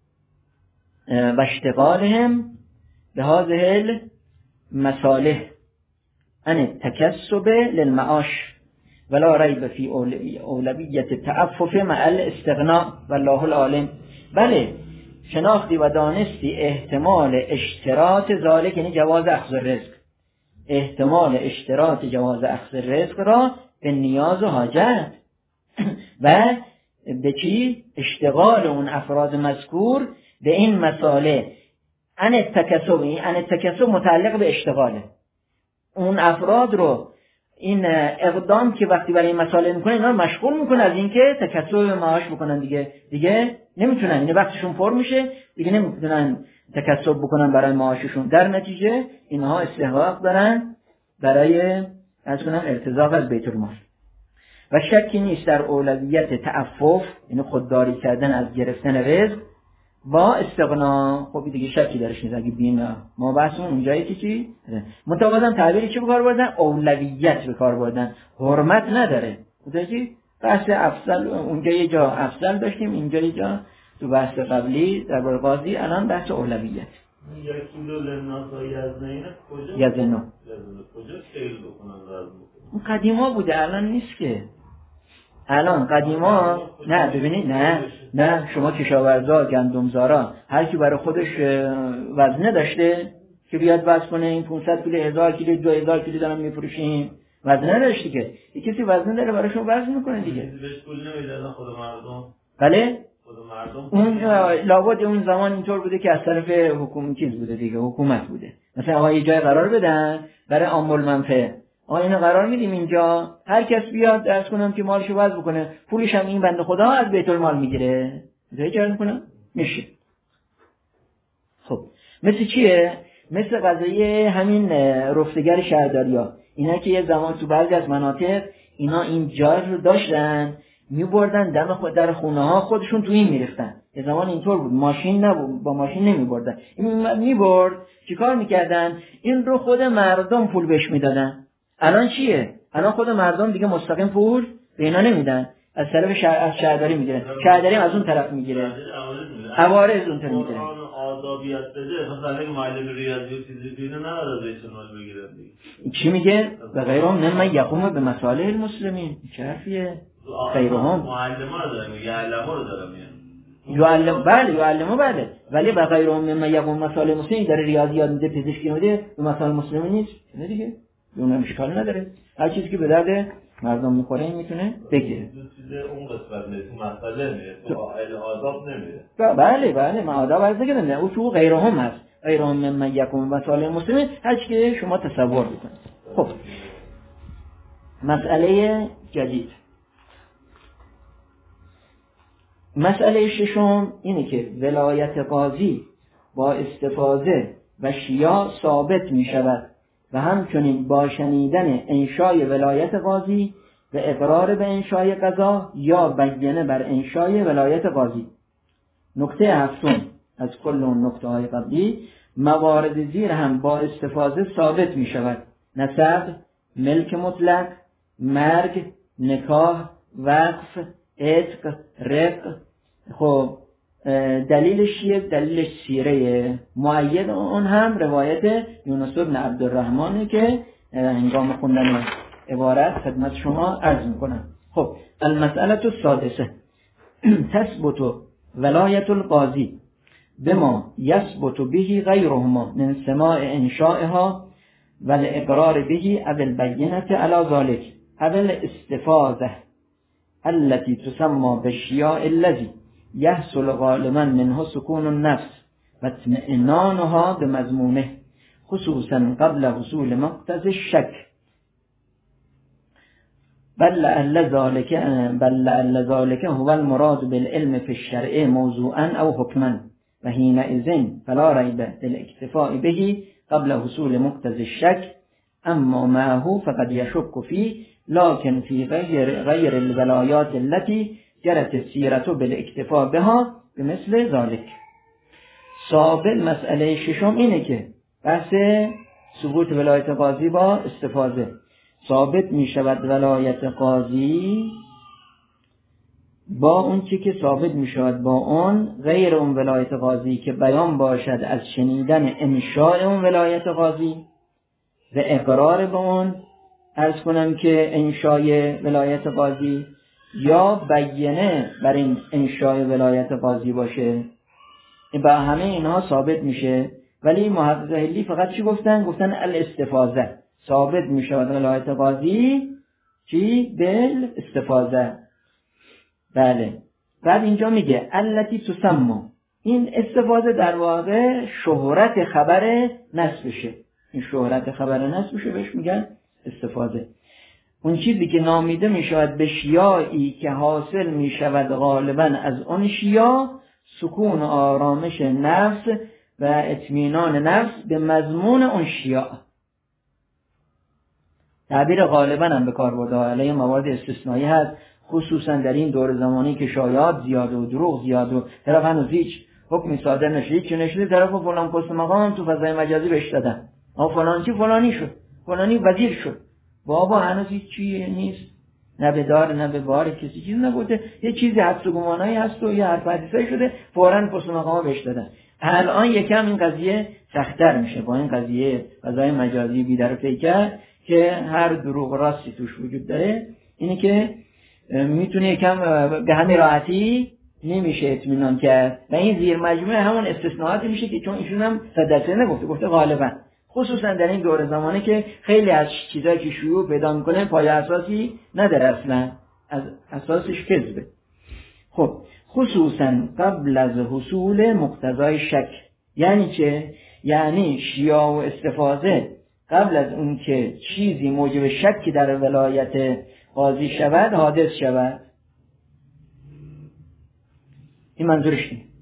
و اشتغالهم به هذه المصالح عن التكسب للمعاش ولا ريب في اولویت التعفف مع الاستغناء والله العالم. بله، شناختی و دانستی احتمال اشتراط ذالک، یعنی جواز اخذ الرزق، احتمال اشتراط جواز اخذ الرزق را به نیاز و حاجت و به چی؟ اشتغال اون افراد مذکور به این مسائل ان التکسب. ان التکسب متعلق به اشتغاله اون افراد رو، این اقدام که وقتی برای این مسائل میکنه اینا رو مشغول میکنه از اینکه تکسب معاش بکنن. دیگه دیگه نمیتونن، این وقتشون پر میشه دیگه نمیتونن تکسب بکنن برای معاششون. در نتیجه اینها استحقاق دارن برای از کنم ارتزاق از بیت المال. و شکی نیست در اولویت تعفف، یعنی خودداری کردن از گرفتن رزق با استغنا. خب دیگه شکی درش نیست. اگه بین ما بحثمون اونجایی که چی متوازن تعبیری چی به کار بردن؟ اولویت به کار بردن، حرمت نداره. متوجه؟ بحث افضل اونجا یه جا افضل داشتیم، اینجا یه جا تو بحث قبلی در باره قاضی، الان بحث اولویت. یکیلو لناسا یزنینه کجا؟ یزنو کجا سیل بکنن رزم؟ اون قدیما بوده، الان نیست که. الان قدیما نه، ببینید، نه نه شما کشاورزا، گندمزارا، هر کی برای خودش وزنه داشته که بیاد وزن کنه این پانصد کیلو، هزار کیلو، دو هزار کیلو دارم میفروشیم، وزنه نداشتی که. یه کسی وزنه داره براشون وزن میکنه دیگه. بهش پول نمیدادن خود مردم. بله؟ خود مردم. اون لابد اون زمان اینطور بوده که از طرف حکومت چیز بوده دیگه، حکومت بوده. مثلا آقا یه جای قرار بدن برای عام المنفعه، آقا اینو قرار میدیم اینجا، هر کس بیاد درس کنم که مالشو وزن بکنه، پولش هم این بنده خدا از بیت المال میگیره. دیگه چه میکنه؟ میشه. خب مثل چیه؟ مثل قضیه همین رفتگر شهرداریا. اینا که یه زمان تو بعضی از مناطق اینا این جار رو داشتن، میبردن دم خود در خونه ها خودشون تو این میریختن. یه زمان اینطور بود، ماشین نبود، با ماشین نمیبردن. این میبرد چیکار میکردن؟ این رو خود مردم پول بهش میدادن. الان چیه؟ الان خود مردم دیگه مستقیم پول به اینا نمیدن، از طرف شهر از شهرداری میگیرن، شهرداری از اون طرف میگیره، عوارض اون طرف میگیره. آدابیات بده، مثلا اگه معلم ریاضی و چیزی بینه نه از بیت المال بگیرن دیگه. چی میگه؟ و غیرهم ممن یقوم به مصالح المسلمین. چه حرفیه؟ غیرهم معلم‌ها رو دارن، یعلم‌ها رو دارن میگن. یعلم بله، یعلم‌ها بله، ولی و غیرهم ممن یقوم به مصالح المسلمین در ریاضیات میده، پزشکی میده، به مصالح المسلمین نیست. نه دیگه. اون هم اشکال نداره. هر چیزی که به درد مردم میخوره این میتونه بگیره. چیز اون قسمت نیست، تو مسئله میره، تو آداب نمیره. بله بله، ما آداب عرض کردم، او تو غیرهم هست. غیرهم ممن یقوم به مصالح المسلمین، هر چیزی که شما تصور بکنید. خب مسئله جدید، مسئله ششم اینه که ولایت قاضی با استفاده و شیاع ثابت می شود و همچنین با شنیدن انشای ولایت قاضی و اقرار به انشای قضا یا بیانه بر انشای ولایت قاضی. نکته هفتم از کل اون نکته های قبلی، موارد زیر هم با استفاده ثابت می شود: نسب، ملک مطلق، مرگ، نکاح، وقف، عتق، رق. خب دلیلش چیه؟ دلیلش سیره مؤید اون هم روایت یونس بن عبدالرحمنه که هنگام خوندن عبارت خدمت شما عرض میکنم. خب المسئله السادسه تثبت ولایت القاضی بما یثبت به غیرهما من سماع انشائها و الاقرار به او البینه علی ذلك او الاستفاضه التي تسمى بالشیاع الذي يحصل غالبا منه سكون النفس و اطمئنانها بمضمونه خصوصا قبل حصول مقتضى الشك بل لعل ذلك بل لعل ذلك هو المراد بالعلم في الشرع موضوعا او حكما و حينئذ فلا ريب بالاكتفاء به قبل حصول مقتضى الشك اما معه فقد يشك فيه لكن في غیر غیر الولایات التي جرت السیرة بالاکتفاء بها بمثل ذلك. ثابت مسئله ششم اینه که بحث ثبوت ولایت قاضی با استفاضه. ثابت می شود ولایت قاضی با اون چی که ثابت می شود با اون غیر اون ولایت قاضی که بیان باشد از شنیدن انشاء اون ولایت قاضی و اقرار به اون، عرض کنم که انشای ولایت قاضی یا بیانه بر این انشای ولایت قاضی باشه، با همه اینها ثابت میشه. ولی محقق حلی فقط چی گفتن؟ گفتن الاستفاضه، ثابت میشود ولایت قاضی چی؟ بل استفاضه. بله. بعد اینجا میگه التی تسمى، این استفاضه در واقع شهرت خبر نسبشه، این شهرت خبر نسبشه بهش میگن استفاضه. اون چیزی که نامیده میشود به شیاعی که حاصل میشود غالبا از اون شیاع سکون آرامش نفس و اطمینان نفس به مضمون اون شیاع. تعبیر غالبا هم به کار برده، علیه موارد استثنایی هست، خصوصا در این دور زمانی که شایعات زیاد و دروغ زیاد و طرف هنوز هیچ حکمی صادر نشده، هیچ نشده، طرف فلان پست مقام تو فضای مجازی بهش دادن، آ فلان چی فلانی شد، فلانی وزیر شد، بابا هنوز هیچ چیزی نیست، نه به دار نه به بار کسی چیز نبوده، یه چیزی حدس و گمانایی هست و یه حرف حدیثی شده، فوراً پست مقام بهش دادن. الان یکم این قضیه سخت‌تر میشه با این قضیه فضای مجازی بی در پیکر که هر دروغ راستی توش وجود داره، اینی که میتونه یکم به همین راحتی نمیشه اطمینان کرد و این زیر مجموعه همون استثناءاتی میشه که چون ایشون هم صد درصد نگفته، گفته غالبا، خصوصا در این دور زمانه که خیلی از چیزایی که شیوع پیدا میکنه پای اساسی نداره، اصلا از اساسش کذبه. خب خصوصا قبل از حصول مقتضای شک، یعنی چه؟ یعنی شیاع و استفاضه قبل از اون که چیزی موجب شک در ولایت قاضی شود حادث شود. این منظورش نیست.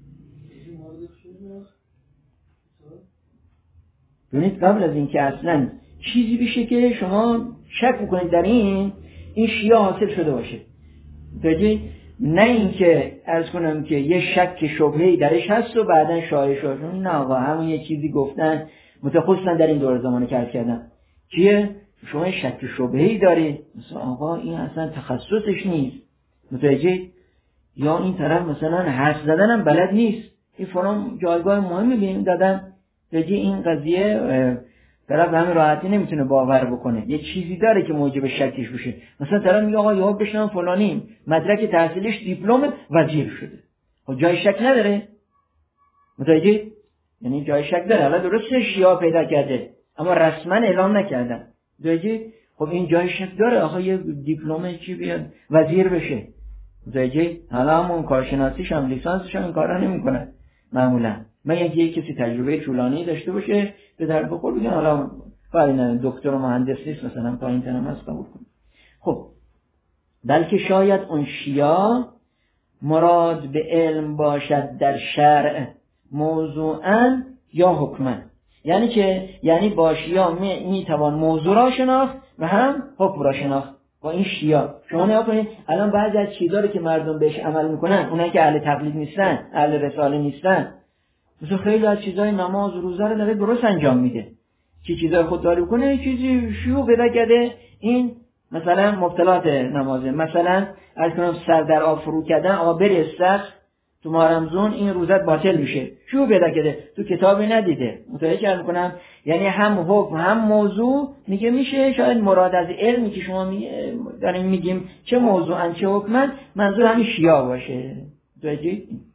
ببینید قبل از این که اصلا چیزی بشه که شما شک بکنید در این این شیاع حاصل شده باشه، بگید نه اینکه عرض کنم که یه شک شبهه‌ای درش هست و بعداً شایع شد، نه آقا همون یه چیزی گفتن، متخصصا در این دور زمانه کار کردن چیه؟ شما شک شبهه‌ای داری، مثلا آقا این اصلا تخصصش نیست، متوجه؟ یا این طرف مثلا حرف زدن هم بلد نیست، این فلان جایگاه مهمی به این دادن، بگی این قضیه طرف همین راحتی نمیتونه باور بکنه، یه چیزی داره که موجب شکش بشه. مثلا طرف میگه آقا یهو بشنم فلانی مدرک تحصیلش دیپلم وزیر شده، خب جای شک نداره، متوجه؟ یعنی جای شک داره، حالا درسته شیاع پیدا کرده اما رسما اعلام نکردن، متوجه؟ خب این جای شک داره، آقا یه دیپلم چی بیاد وزیر بشه، متوجه؟ حالا همون کارشناسیش هم لیسانسش هم این کارا نمیکنه معمولا، مگر یه کسی تجربه طولانی داشته باشه به در بخور بگن حالا کاری دکتر و مهندس نیست مثلا پایین تنم هست قبول کنه. خب بلکه شاید اون شیاع مراد به علم باشد در شرع موضوعاً یا حکماً، یعنی که یعنی با شیاع می, می توان موضوع را شناخت و هم حکم را شناخت. با این شیاع شما نگاه کنید الان بعضی از چیزا رو که مردم بهش عمل میکنن، اونایی که اهل تقلید نیستن، اهل رساله نیستن، مثلا خیلی از چیزای نماز و روزه رو داره درست انجام میده، چی چیزای خودداری کنه، چیزی شیوع پیدا کرده، این مثلا مبتلات نمازه، مثلا از کنم سر در آب فرو کردن، آقا بری استخ تو ماه رمضان این روزت باطل میشه، شیوع پیدا کرده، تو کتابی ندیده، متوجه میکنم، یعنی هم حکم هم موضوع میگه میشه، شاید مراد از علمی که شما می داریم میگیم چه موضوعن چه حکمن منظور همین شیاع باشه، متوجه؟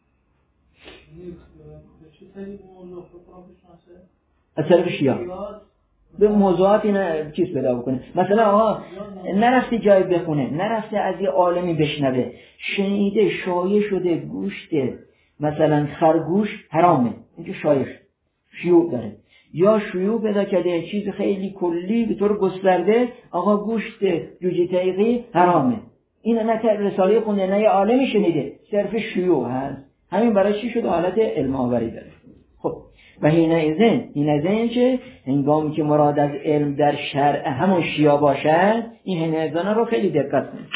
از طرف شیعه به موضوعات این چیز پیدا بکنه، مثلا آها نرفته جای بخونه، نرفته از یه عالمی بشنوه، شنیده شایع شده گوشت مثلا خرگوش حرامه، اینکه شایع شیوع داره، یا شیوع پیدا کرده چیز خیلی کلی به طور گسترده، آقا گوشت جوجه تیغی حرامه، این نه رساله خونده نه یه عالمی شنیده، صرف شیوع هست، همین برای چی شده؟ حالت علم آوری داره. خب و حینئذ حینئذ که هنگامی که مراد از علم در شرع همون شیعه باشد، این حینئذ رو خیلی دقت کنید.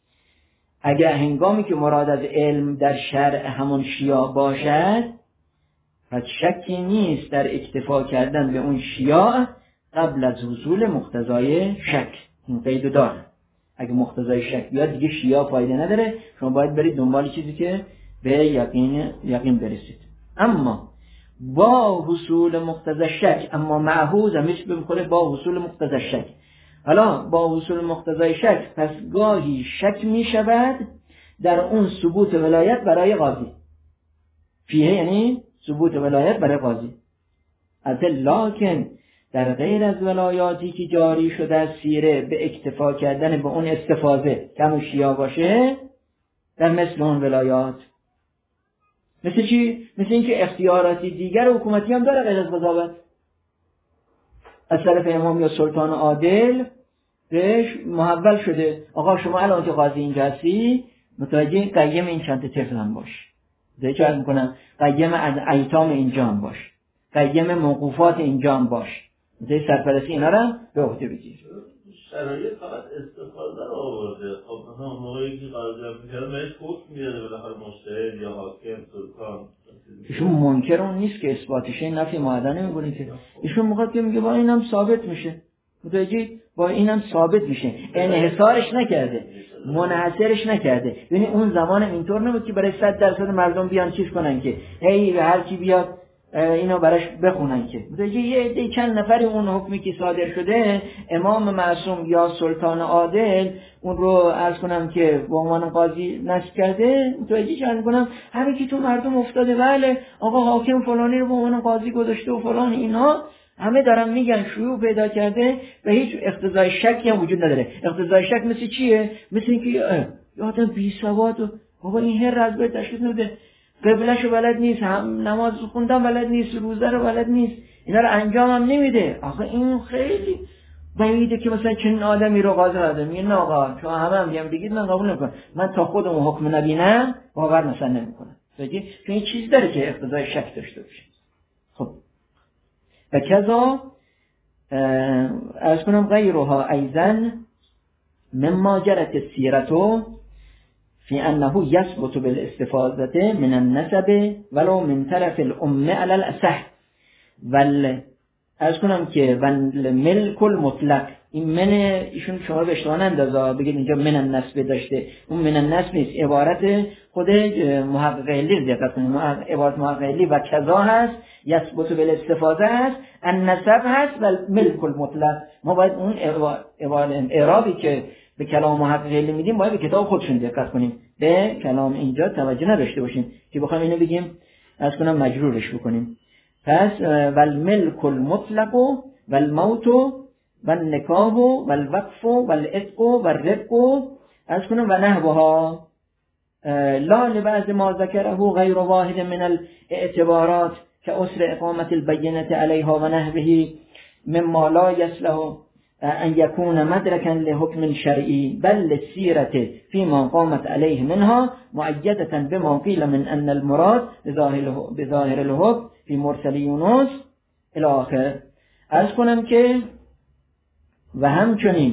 اگر هنگامی که مراد از علم در شرع همون شیعه باشد، پس شکی نیست در اکتفا کردن به اون شیعه قبل از حصول مقتضای شک. این قید داره، اگه مقتضای شک بیاد دیگه شیعه فایده نداره، شما باید برید دنبال چیزی که به یقین یقین برسید. اما با حصول مقتضای شک، اما معهوز همیشه بمیخوره با حصول مقتضای شک. حالا با حصول مقتضای شک پس گاهی شک می شود در اون ثبوت ولایت برای قاضی. فیه یعنی ثبوت ولایت برای قاضی. البته لکن در غیر از ولایاتی که جاری شده از سیره به اکتفا کردن به اون استفاده کم شیعه باشه، در مثل اون ولایات مثل چی؟ مثل اینکه اختیاراتی دیگر حکومتی هم داره غیر از قضاوت. از طرف امام یا سلطان عادل بهش محول شده آقا شما الان که قاضی اینجا هستی متوجه قیم این چند طفل هم باش، دیگه چه میکنم قیم از ایتام اینجا هم باش، قیم موقوفات اینجا هم باش، دیگه سرپرستی اینا رو به عهده بگیر. شرایط فقط استفاده رو آورده. خب مثلا موقعی که قاضی می‌کنه بهش حکم میده بالاخره مجتهد یا حاکم سلطان. ایشون منکر اون نیست که اثباتشه نفی معدن نمی‌کنه که ایشون میخواد که میگه با اینم ثابت میشه، متوجه با اینم ثابت میشه، انحصارش نکرده، منحصرش نکرده. یعنی اون زمان اینطور نبود که برای صد درصد مردم بیان چیز کنن که هی هر کی بیاد اینو براش بخونن که متوجه یه عده چند نفری اون حکمی که صادر شده امام معصوم یا سلطان عادل اون رو عرض کنم که به عنوان قاضی نصب کرده، متوجه چند کنم همین که تو مردم افتاده بله آقا حاکم فلانی رو به عنوان قاضی گذاشته و فلان، اینا همه دارن میگن شیوع پیدا کرده و هیچ اقتضای شکی هم وجود نداره. اقتضای شک مثل چیه؟ مثل اینکه یه آدم بی سواد و بابا این هر رزبه تشخیص نده، قبله‌شو بلد نیست، هم نماز خوندن بلد نیست، روزه رو بلد نیست، اینا رو انجام هم نمیده. آخه این خیلی بعیده که مثلا چنین آدمی رو قاضی آدم میگه نه آقا شما همه هم بیان بگید من قبول نمیکنم، من تا خودم حکم نبینم باور مثلا نمیکنم. چون این چیز داره که اقتضای شک داشته باشه. خب و کذا از کنم غیرها ایزن مما جرت السیرتو فی انه یثبت بالاستفاضه من النسب ولو من طرف الام علی الاصح ول از کنم که ول ملک المطلق. این من ایشون شما به اشتباه نندازا بگید اینجا من النسب داشته، اون من النسب نیست، عبارت خود محقق علی دقت کنید، عبارت محقق علی و کذا هست، یثبت بالاستفاضه هست، النسب هست و ملک المطلق. ما باید اون عبارت اعرابی که به کلام محقق علی میدیم باید به کتاب خودشون دقت کنیم، به کلام اینجا توجه نداشته باشیم که بخوایم اینو بگیم از کنم مجرورش بکنیم. پس والملک المطلق والموت والنکاح والوقف والعتق والرق از کنم و نحوها لا لبعض ما ذکره غیر واحد من الاعتبارات كأسر اقامة البينة عليها و نحوه مما لا يصلح ان يكون مدركا لحكم شرعي بل للسيرة فيما قامت عليه منها مؤيدة بما قيل من ان المراد بظاهر الحكم في مرسل یونس الى آخر. عرض کنم که و همچنین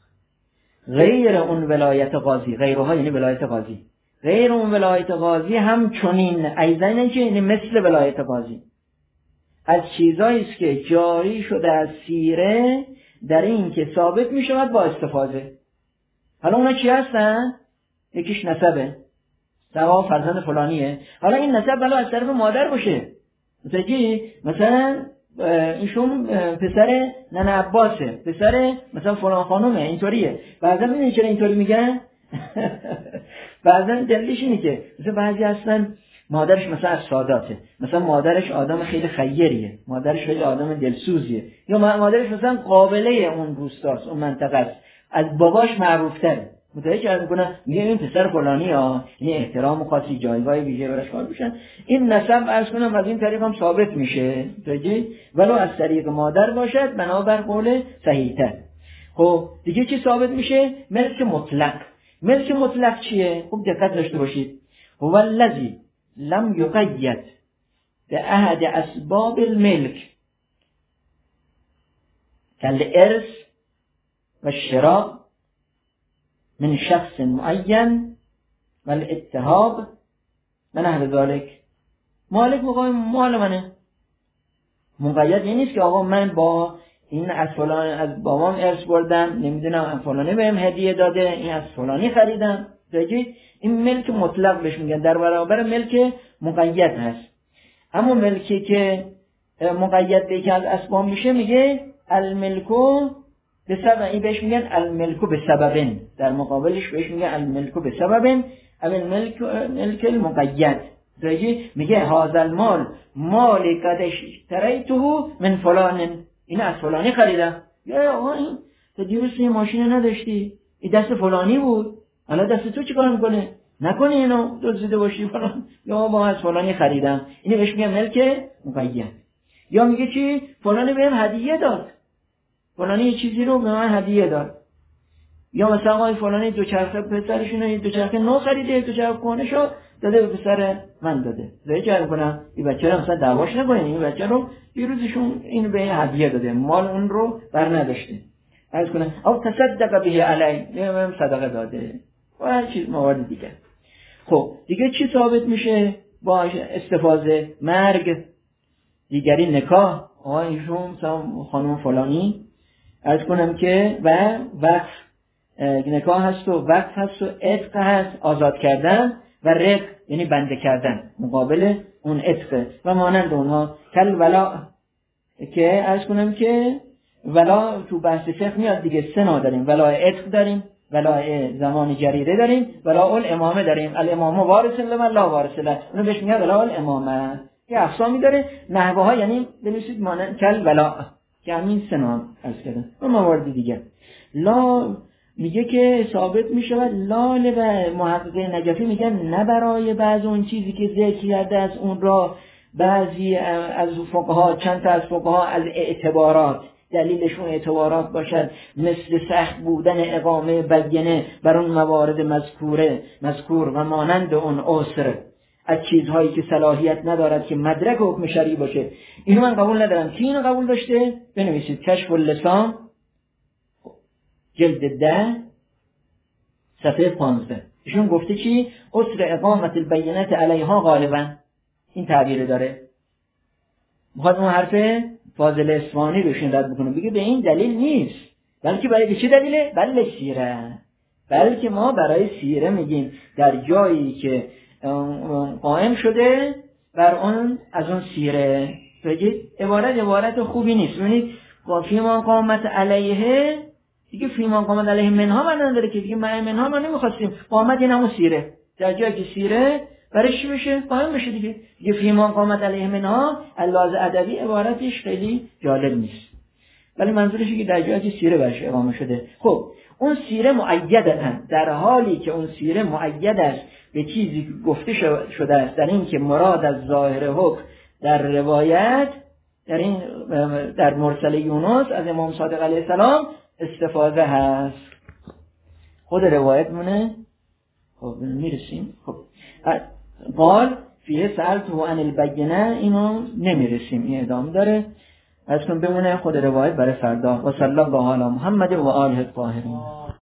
غیر اون ولایت قاضی، غیرها یعنی ولایت قاضی، غیر اون ولایت قاضی همچنین ایضاً که یعنی مثل ولایت قاضی از چیزایی است که جاری شده از سیره در این که ثابت می شود با استفاده. حالا اونا چی هستن؟ یکیش نسبه، سوا فرزند فلانیه. حالا این نسب بلا از طرف مادر باشه، مثلا مثلا ایشون پسر ننه عباسه، پسر مثلا فلان خانومه، اینطوریه. بعضا میدونی چرا اینطوری میگن؟ بعضا دلیلش اینه که مثلا بعضی هستن مادرش مثلا از ساداته، مثلا مادرش آدم خیلی خیریه، مادرش خیلی آدم دلسوزیه، یا مادرش مثلا قابله اون روستاست، اون منطقه است، از باباش معروفتره. متوجه از میکنه میگه این پسر فلانی ها، این احترام خاصی جایگاه ویژه براش قائل میشن. این نسب عرض کنم از این طریق هم ثابت میشه، متوجه ولو از طریق مادر باشد بنابر قول صحیح‌تر. خب دیگه چی ثابت میشه؟ ملک مطلق. ملک مطلق چیه؟ خوب دقت داشته باشید. هو الذی لم یقید به احد اسباب الملک کل ارث و شراء من شخص معین و الاتهاب و نحو ذالک. مالک میگه مال منه، مقید این نیست که آقا من با این از فلان از بابام ارث بردم، نمیدونم فلانی بهم هدیه داده، این از فلانی خریدم. بگید این ملک مطلق بهش میگن، در برابر ملک مقید هست. اما ملکی که مقید به که از اسباب میشه میگه الملکو به سبب، این بهش میگن الملکو به سببن، در مقابلش بهش میگن الملکو به سببن او الملک ملک المقید. بگید میگه هذا المال مال قد اشتریته من فلان، این از فلانی خریدم. یا آقا این تو دیروز این ماشین نداشتی، این دست فلانی بود، حالا دست تو چیکار میکنه؟ نکنه اینو دزدیده باشی فلان، یا با از فلانی خریدم. اینو بهش میگن ملک مقید. یا میگه چی؟ فلانی بهم هدیه داد، فلانی یه چیزی رو به من هدیه داد. یا مثلا آقای فلانی دوچرخه پسرشون یه دوچرخه نو خریده، دوچرخه کهنه شو داده به پسر من داده. زای چه میکنم این بچه رو مثلا دعواش نکنین، این بچه رو یه روزشون اینو به هدیه داده، مال اون رو بر نداشته. عرض کنم او تصدق به علی، میگم صدقه داده و هر چیز موارد دیگه. خب دیگه چی ثابت میشه با استفاده؟ مرگ، دیگری نکاح. آقا ایشون مثلا خانم فلانی عرض کنم که و وقف، نکاح هست و وقف هست و عتق هست، آزاد کردن و رق یعنی بنده کردن مقابل اون عتق و مانند اونها. کل ولا که عرض کنم که ولا تو بحث فقه میاد دیگه، سه نوع داریم، ولا عتق داریم، ولا زمان جریره داریم، ولا الامامه داریم. الامامه وارث لمن لا وارث له، اونو بهش میگه ولا الامامه. یه اقسامی داره، نحوه ها یعنی بنویسید مانند کل ولا که همین سه نوع عرض کردم و موارد دیگه. لا میگه که ثابت میشود لا به محقق نجفی میگن نه برای بعض اون چیزی که ذکر کرده از اون را بعضی از فقها، چند تا از فقها از اعتبارات دلیلشون اعتبارات باشد، مثل سخت بودن اقامه بینه بر اون موارد مذکوره مذکور و مانند اون عسر از چیزهایی که صلاحیت ندارد که مدرک حکم شرعی باشه. اینو من قبول ندارم. کی اینو قبول داشته؟ بنویسید کشف اللسان جلد ده صفحه پانزده. ایشون گفته چی؟ عسر اقامت البینت علیها غالبا، این تعبیر داره. میخواد اون حرف فاضل اصفهانی روشون رد بکنه، بگه به این دلیل نیست، بلکه برای چه دلیله؟ بله سیره، بلکه ما برای سیره میگیم در جایی که قائم شده بر اون از اون سیره. بگید عبارت عبارت خوبی نیست. ببینید با فیما قامت علیه دیگه، فیما قامت علیه منها من نداره که دیگه من منها ما نمیخواستیم، قامت این همون سیره، در جایی که سیره برای چی بشه؟ قائم بشه دیگه. دیگه فیما قامت علیه منها اللحاظ ادبی عبارتش خیلی جالب نیست، ولی منظورش که در جایی که سیره برش اقامه شده. خب اون سیره مؤیدتن، در حالی که اون سیره مؤید است به چیزی که گفته شده است، در این که مراد از ظاهر حکم در روایت در این در مرسل یونس از امام صادق علیه السلام استفاده هست. خود روایت مونه. خب میرسیم. خب قال فیه سألت و عن البینه، اینو نمیرسیم، این ادامه داره. از کن بمونه خود روایت برای فردا. و صلی الله علی محمد و آله الطاهرین.